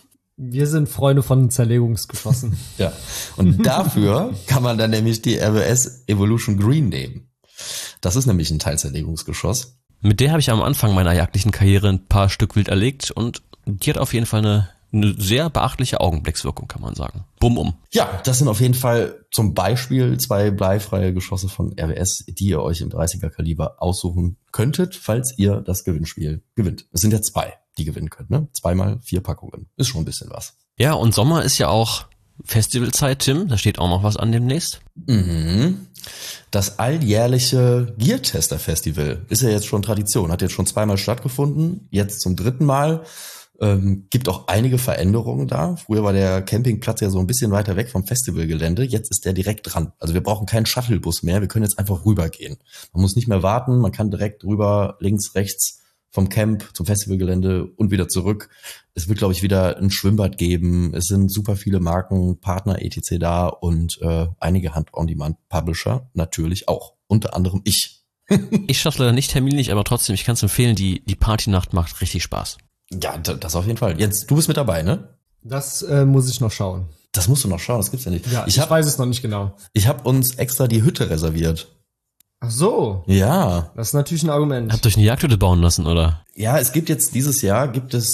Wir sind Freunde von Zerlegungsgeschossen. Ja. Und dafür kann man dann nämlich die RWS Evolution Green nehmen. Das ist nämlich ein Teilzerlegungsgeschoss. Mit der habe ich am Anfang meiner jagdlichen Karriere ein paar Stück wild erlegt und die hat auf jeden Fall eine sehr beachtliche Augenblickswirkung, kann man sagen. Bumm. Ja, das sind auf jeden Fall zum Beispiel 2 bleifreie Geschosse von RWS, die ihr euch im 30er Kaliber aussuchen könntet, falls ihr das Gewinnspiel gewinnt. Es sind ja 2, die gewinnen könnt, ne? 2 mal 4 Packungen. Ist schon ein bisschen was. Ja, und Sommer ist ja auch Festivalzeit, Tim. Da steht auch noch was an demnächst. Mhm. Das alljährliche Gear-Tester Festival ist ja jetzt schon Tradition, hat jetzt schon 2-mal stattgefunden, jetzt zum 3. Mal. Gibt auch einige Veränderungen da. Früher war der Campingplatz ja so ein bisschen weiter weg vom Festivalgelände. Jetzt ist der direkt dran. Also wir brauchen keinen Shuttlebus mehr. Wir können jetzt einfach rübergehen. Man muss nicht mehr warten. Man kann direkt rüber, links, rechts vom Camp zum Festivalgelände und wieder zurück. Es wird, glaube ich, wieder ein Schwimmbad geben. Es sind super viele Marken, Partner etc. da und einige Hand-on-Demand-Publisher natürlich auch. Unter anderem ich. Ich schaffe leider nicht terminlich, aber trotzdem, ich kann es empfehlen, die Partynacht macht richtig Spaß. Ja, das auf jeden Fall. Jens, du bist mit dabei, ne? Das muss ich noch schauen. Das musst du noch schauen, das gibt's ja nicht. Ja, ich weiß es noch nicht genau. Ich habe uns extra die Hütte reserviert. Ach so. Ja. Das ist natürlich ein Argument. Habt ihr euch eine Jagdhütte bauen lassen, oder? Ja, es gibt jetzt dieses Jahr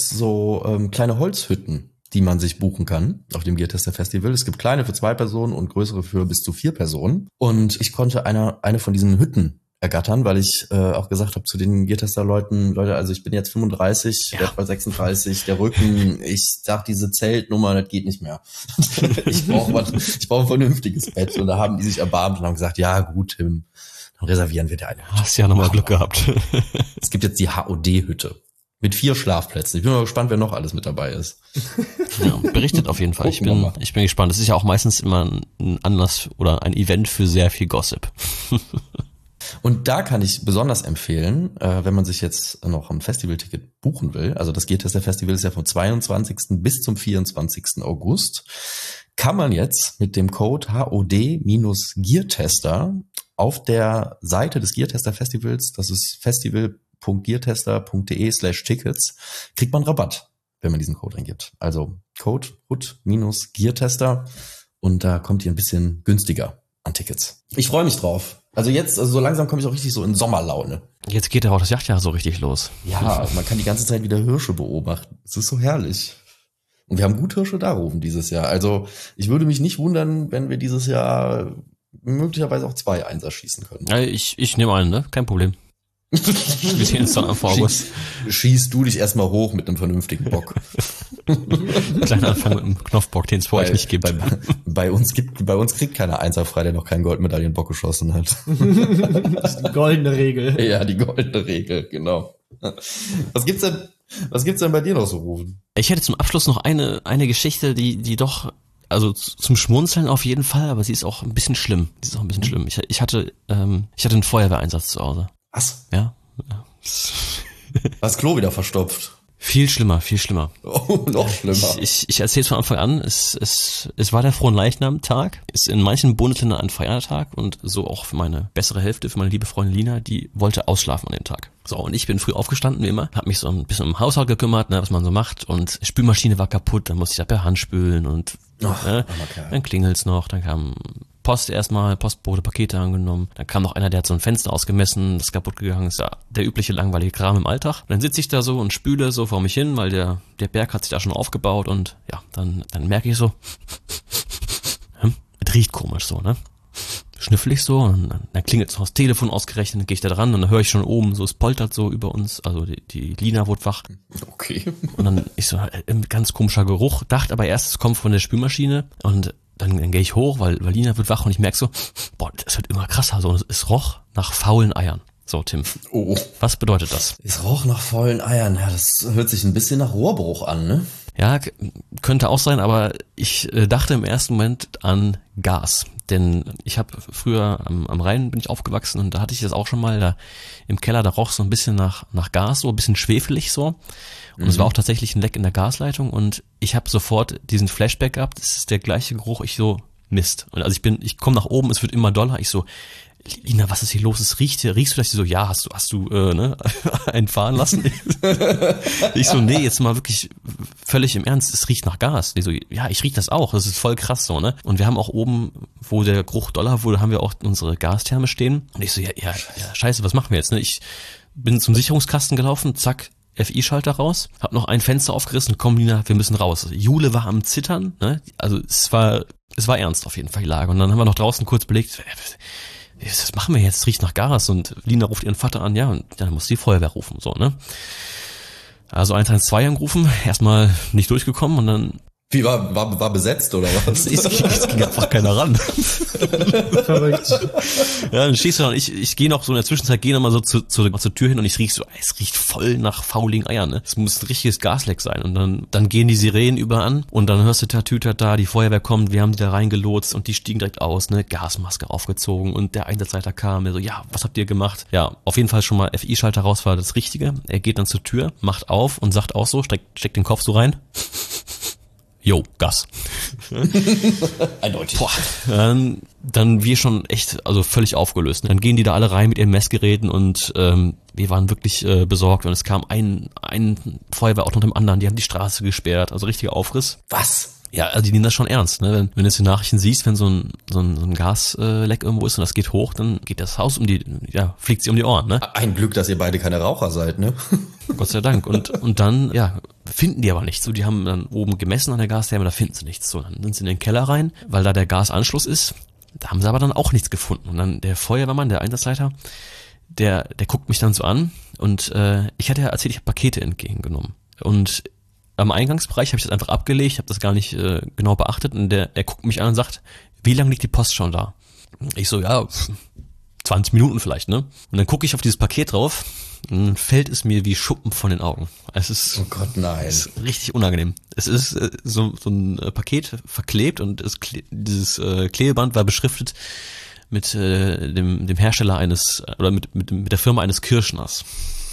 so kleine Holzhütten, die man sich buchen kann auf dem Gear-Tester Festival. Es gibt kleine für 2 Personen und größere für bis zu 4 Personen. Und ich konnte eine von diesen Hütten ergattern, weil ich auch gesagt habe zu den Gear-Tester-Leuten, Leute, also ich bin jetzt 35, werde bald 36, der Rücken, ich sag diese Zeltnummer, das geht nicht mehr. Ich brauche ein vernünftiges Bett. Und da haben die sich erbarmt und haben gesagt, ja gut, Tim, dann reservieren wir dir eine Hütte. Hast ja nochmal Glück gehabt. Es gibt jetzt die HOD-Hütte mit 4 Schlafplätzen. Ich bin mal gespannt, wer noch alles mit dabei ist. Ja, berichtet auf jeden Fall. Ich bin gespannt. Das ist ja auch meistens immer ein Anlass oder ein Event für sehr viel Gossip. Und da kann ich besonders empfehlen, wenn man sich jetzt noch ein Festivalticket buchen will, also das Gear-Tester Festival ist ja vom 22. bis zum 24. August, kann man jetzt mit dem Code HOD-Geartester auf der Seite des Gear-Tester Festivals, das ist festival.geartester.de/Tickets, kriegt man Rabatt, wenn man diesen Code eingibt. Also Code HOD-Geartester und da kommt ihr ein bisschen günstiger an Tickets. Ich freue mich drauf. Also so langsam komme ich auch richtig so in Sommerlaune. Jetzt geht ja auch das Jagdjahr so richtig los. Ja, man kann die ganze Zeit wieder Hirsche beobachten. Es ist so herrlich. Und wir haben gut Hirsche da oben dieses Jahr. Also ich würde mich nicht wundern, wenn wir dieses Jahr möglicherweise auch 2 Einser schießen können. Ja, ich nehme einen, ne? Kein Problem. Wir sehen uns dann am August. Schießt du dich erstmal hoch mit einem vernünftigen Bock. Kleiner Anfang mit einem Knopfbock, den es vor euch nicht gibt. Bei uns kriegt keiner Einser frei, der noch keinen Goldmedaillenbock geschossen hat. Das ist die goldene Regel. Ja, die goldene Regel, genau. Was gibt's denn bei dir noch so, Rufen? Ich hätte zum Abschluss noch eine Geschichte, die doch, also zum Schmunzeln auf jeden Fall, aber sie ist auch ein bisschen schlimm. Ich hatte einen Feuerwehreinsatz zu Hause. Was? Ja. Das Klo wieder verstopft. Viel schlimmer. Oh, noch schlimmer. Ich erzähle es von Anfang an. Es war der Fronleichnam-Tag. Ist in manchen Bundesländern ein Feiertag und so auch für meine bessere Hälfte, für meine liebe Freundin Lina, die wollte ausschlafen an dem Tag. So, und ich bin früh aufgestanden, wie immer, habe mich so ein bisschen um den Haushalt gekümmert, ne, was man so macht, und Spülmaschine war kaputt, dann musste ich da per Hand spülen und dann klingelt's noch, dann kam Post erstmal, Postbote, Pakete angenommen. Dann kam noch einer, der hat so ein Fenster ausgemessen, das ist kaputt gegangen ist. Ja, der übliche langweilige Kram im Alltag. Und dann sitze ich da so und spüle so vor mich hin, weil der Berg hat sich da schon aufgebaut und ja, dann merke ich so, es riecht komisch so, ne? Schnüffel ich so und dann klingelt das Telefon ausgerechnet, dann gehe ich da dran und dann höre ich schon oben so, es poltert so über uns, also die Lina wurde wach. Okay. Und dann ich so, ein ganz komischer Geruch, dachte aber erst, es kommt von der Spülmaschine und dann gehe ich hoch, weil Lina wird wach und ich merke so, boah, das wird immer krasser, so, es roch nach faulen Eiern. So, Tim. Oh. Was bedeutet das? Es roch nach faulen Eiern. Ja, das hört sich ein bisschen nach Rohrbruch an, ne? Ja, könnte auch sein, aber ich dachte im ersten Moment an Gas. Denn ich habe früher am Rhein bin ich aufgewachsen und da hatte ich das auch schon mal, da im Keller, da roch so ein bisschen nach Gas, so ein bisschen schwefelig so. Und es war auch tatsächlich ein Leck in der Gasleitung und ich habe sofort diesen Flashback gehabt, das ist der gleiche Geruch, ich so Mist. Und also ich komme nach oben, es wird immer doller. Ich so, Lina, was ist hier los? Es riechst du das? Ich so, ja, hast du einen fahren lassen? Ich so, nee, jetzt mal wirklich völlig im Ernst, es riecht nach Gas. Ich so, ja, ich riech das auch, das ist voll krass so, ne? Und wir haben auch oben, wo der Geruch doller wurde, haben wir auch unsere Gastherme stehen. Und ich so, ja, scheiße, was machen wir jetzt, ne? Ich bin zum Sicherungskasten gelaufen, zack, FI-Schalter raus, hab noch ein Fenster aufgerissen, komm Lina, wir müssen raus. Jule war am Zittern, ne? Also es war ernst auf jeden Fall die Lage. Und dann haben wir noch draußen kurz belegt, was machen wir jetzt? Es riecht nach Gas. Und Lina ruft ihren Vater an, ja, und dann muss die Feuerwehr rufen, so, ne? Also 112 angerufen, erstmal nicht durchgekommen und dann... Wie, war besetzt oder was? Es ging einfach keiner ran. Verrückt. Ja, dann stehst du da und ich gehe noch so in der Zwischenzeit, gehe nochmal so zur Tür hin und es riecht voll nach fauligen Eiern, ne? Es muss ein richtiges Gasleck sein und dann gehen die Sirenen über an und dann hörst du Tatütat da, die Feuerwehr kommt, wir haben die da reingelotst und die stiegen direkt aus, ne? Gasmaske aufgezogen und der Einsatzleiter kam, der so, ja, was habt ihr gemacht? Ja, auf jeden Fall schon mal FI-Schalter raus war das Richtige. Er geht dann zur Tür, macht auf und sagt auch so, steckt den Kopf so rein. Jo, Gas. Eindeutig. Boah, dann wir schon echt, also völlig aufgelöst. Dann gehen die da alle rein mit ihren Messgeräten und wir waren wirklich besorgt und es kam ein Feuerwehrauto nach dem anderen, die haben die Straße gesperrt, also richtiger Aufriss. Was? Ja, also die nehmen das schon ernst, ne? Wenn du jetzt die Nachrichten siehst, wenn so ein Gasleck irgendwo ist und das geht hoch, dann geht das Haus fliegt sie um die Ohren, ne? Ein Glück, dass ihr beide keine Raucher seid, ne? Gott sei Dank. Und dann, ja, finden die aber nichts. So, die haben dann oben gemessen an der Gastherme, da finden sie nichts. So, dann sind sie in den Keller rein, weil da der Gasanschluss ist. Da haben sie aber dann auch nichts gefunden. Und dann der Feuerwehrmann, der Einsatzleiter, der guckt mich dann so an und ich hatte ja erzählt, ich habe Pakete entgegengenommen. Und am Eingangsbereich habe ich das einfach abgelegt, habe das gar nicht genau beachtet und er guckt mich an und sagt, wie lange liegt die Post schon da? Ich so, ja, 20 Minuten vielleicht, ne? Und dann gucke ich auf dieses Paket drauf und dann fällt es mir wie Schuppen von den Augen. Es ist, oh Gott, nein. Es ist richtig unangenehm. Es ist so ein Paket verklebt und dieses Klebeband war beschriftet mit dem Hersteller mit der Firma eines Kirschners.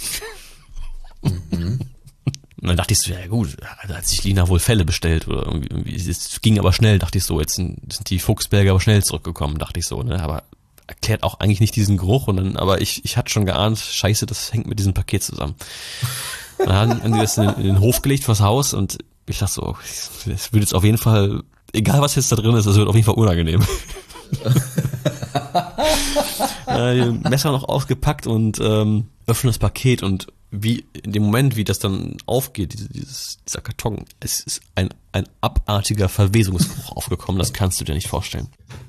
Mhm. Und dann dachte ich so, ja gut, da hat sich Lina wohl Fälle bestellt oder irgendwie, es ging aber schnell, dachte ich so, jetzt sind die Fuchsberger aber schnell zurückgekommen, dachte ich so, ne, aber erklärt auch eigentlich nicht diesen Geruch und dann, aber ich hatte schon geahnt, scheiße, das hängt mit diesem Paket zusammen. Dann haben die das in den Hof gelegt vors Haus und ich dachte so, es wird jetzt auf jeden Fall, egal was jetzt da drin ist, es wird auf jeden Fall unangenehm. Die Messer noch ausgepackt und öffne das Paket und wie in dem Moment, wie das dann aufgeht, dieser Karton, es ist ein abartiger Verwesungsgeruch aufgekommen, das kannst du dir nicht vorstellen.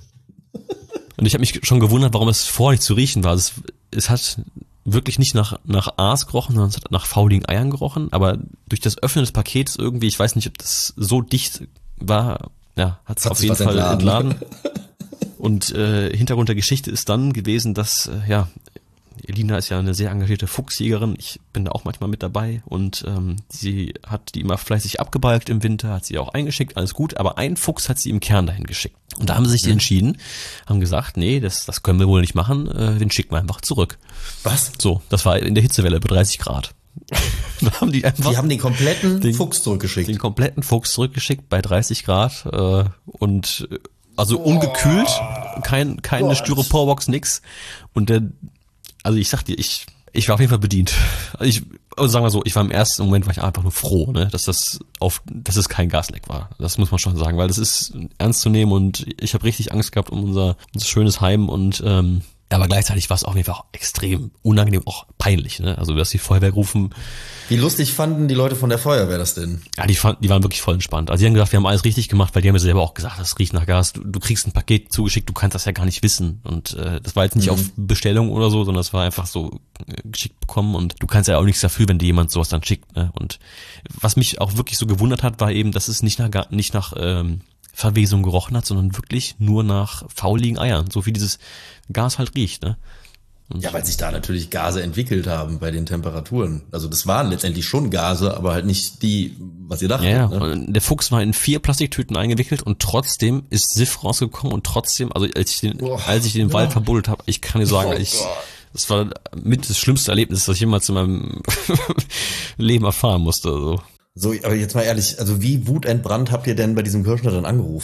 Und ich habe mich schon gewundert, warum es vorher nicht zu riechen war. Also es hat wirklich nicht nach Aas gerochen, sondern es hat nach fauligen Eiern gerochen, aber durch das Öffnen des Pakets irgendwie, ich weiß nicht, ob das so dicht war, ja, hat es auf jeden Fall entladen. Und Hintergrund der Geschichte ist dann gewesen, dass, Lina ist ja eine sehr engagierte Fuchsjägerin. Ich bin da auch manchmal mit dabei und sie hat die immer fleißig abgebalgt im Winter, hat sie auch eingeschickt, alles gut, aber ein Fuchs hat sie im Kern dahin geschickt. Und da haben sie sich entschieden, haben gesagt, nee, das können wir wohl nicht machen, den schicken wir einfach zurück. Was? So, das war in der Hitzewelle bei 30 Grad. Dann haben die haben den kompletten Fuchs zurückgeschickt. Den kompletten Fuchs zurückgeschickt bei 30 Grad und also ungekühlt, keine Styroporbox, nix. Und also ich sag dir, ich war auf jeden Fall bedient. Also sagen wir so, ich war im ersten Moment war ich einfach nur froh, ne, dass es kein Gasleck war. Das muss man schon sagen, weil das ist ernst zu nehmen und ich habe richtig Angst gehabt um unser schönes Heim und aber gleichzeitig war es auf jeden Fall auch extrem unangenehm, auch peinlich, ne? Also, dass die Feuerwehr rufen. Wie lustig fanden die Leute von der Feuerwehr das denn? Ja, die waren wirklich voll entspannt. Also, die haben gesagt, wir haben alles richtig gemacht, weil die haben ja selber auch gesagt, das riecht nach Gas. Du kriegst ein Paket zugeschickt, du kannst das ja gar nicht wissen. Und das war jetzt nicht auf Bestellung oder so, sondern das war einfach so geschickt bekommen. Und du kannst ja auch nichts dafür, wenn dir jemand sowas dann schickt, ne? Und was mich auch wirklich so gewundert hat, war eben, dass es nicht nach Verwesung gerochen hat, sondern wirklich nur nach fauligen Eiern, so wie dieses Gas halt riecht, ne? Und ja, weil sich da natürlich Gase entwickelt haben bei den Temperaturen. Also das waren letztendlich schon Gase, aber halt nicht die, was ihr dachtet. Ja, ne? Und der Fuchs war in 4 Plastiktüten eingewickelt und trotzdem ist Siff rausgekommen und trotzdem, also als ich den Wald verbuddelt habe, ich kann dir sagen, das war mit das schlimmste Erlebnis, das ich jemals in meinem Leben erfahren musste. So, aber jetzt mal ehrlich, also wie wutentbrannt habt ihr denn bei diesem Kirschner dann angerufen?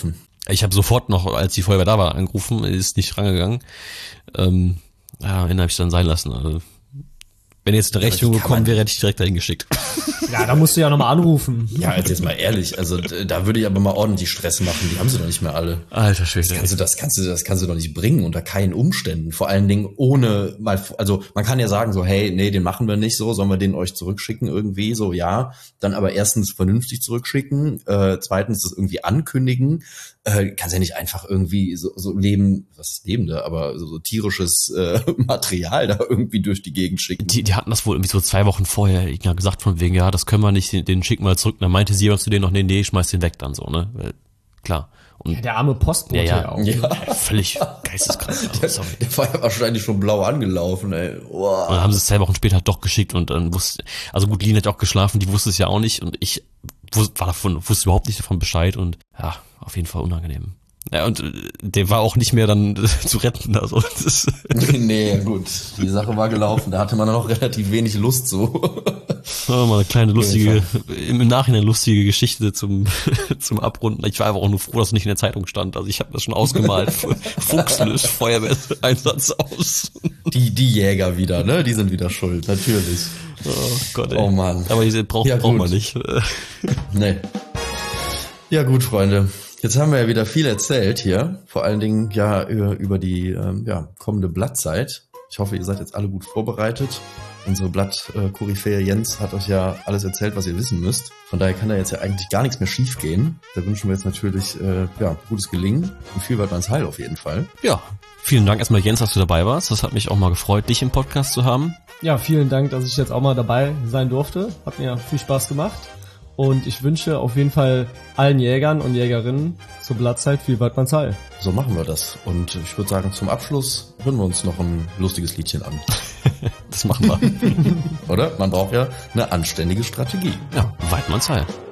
Ich habe sofort noch, als die Feuerwehr da war, angerufen, ist nicht rangegangen. Den habe ich dann sein lassen. Also, wenn jetzt eine Rechnung gekommen wäre, hätte ich direkt dahin geschickt. Ja, da musst du ja nochmal anrufen. Ja, jetzt mal ehrlich, also da würde ich aber mal ordentlich Stress machen, die haben sie doch nicht mehr alle. Alter Schwede. Das kannst du doch nicht bringen, unter keinen Umständen. Vor allen Dingen ohne mal, also man kann ja sagen so, hey, nee, den machen wir nicht so, sollen wir den euch zurückschicken irgendwie, so ja. Dann aber erstens vernünftig zurückschicken, zweitens das irgendwie ankündigen. Kannst ja nicht einfach irgendwie so lebende, aber so tierisches Material da irgendwie durch die Gegend schicken. Die hatten das wohl irgendwie so 2 Wochen vorher gesagt von wegen, ja, das können wir nicht, den schicken wir zurück. Und dann meinte sie zu denen noch, nee, schmeiß den weg dann so, ne? Weil, klar. Und Ja, der arme Postbote ja, auch. Ja. völlig geisteskrank. Also, sorry. Der war ja wahrscheinlich schon blau angelaufen, ey. Wow. Und dann haben sie es 2 Wochen später doch geschickt und dann also gut, Lina hat auch geschlafen, die wusste es ja auch nicht und ich wusste überhaupt nicht davon Bescheid und ja, auf jeden Fall unangenehm. Ja, und der war auch nicht mehr dann zu retten, also das Nee, gut, die Sache war gelaufen, da hatte man noch relativ wenig Lust so. war mal eine kleine lustige, im Nachhinein lustige Geschichte zum Abrunden. Ich war einfach auch nur froh, dass es nicht in der Zeitung stand, also ich habe das schon ausgemalt. Fuchs löst Feuerwehreinsatz aus. Die Jäger wieder, ne, die sind wieder schuld, natürlich. Oh Gott, ey. Oh Mann. Aber diese braucht man nicht. Nee. Ja gut, Freunde. Jetzt haben wir ja wieder viel erzählt hier. Vor allen Dingen ja über die kommende Blattzeit. Ich hoffe, ihr seid jetzt alle gut vorbereitet. Unsere Blatt-Koryphäe Jens hat euch ja alles erzählt, was ihr wissen müsst. Von daher kann da jetzt ja eigentlich gar nichts mehr schief gehen. Da wünschen wir jetzt natürlich gutes Gelingen und viel Weidmanns Heil auf jeden Fall. Ja, vielen Dank erstmal Jens, dass du dabei warst. Das hat mich auch mal gefreut, dich im Podcast zu haben. Ja, vielen Dank, dass ich jetzt auch mal dabei sein durfte. Hat mir viel Spaß gemacht. Und ich wünsche auf jeden Fall allen Jägern und Jägerinnen zur Blattzeit viel Weidmanns Heil. So machen wir das. Und ich würde sagen, zum Abschluss hören wir uns noch ein lustiges Liedchen an. Das machen wir. Oder? Man braucht ja eine anständige Strategie. Ja, Weidmanns Heil.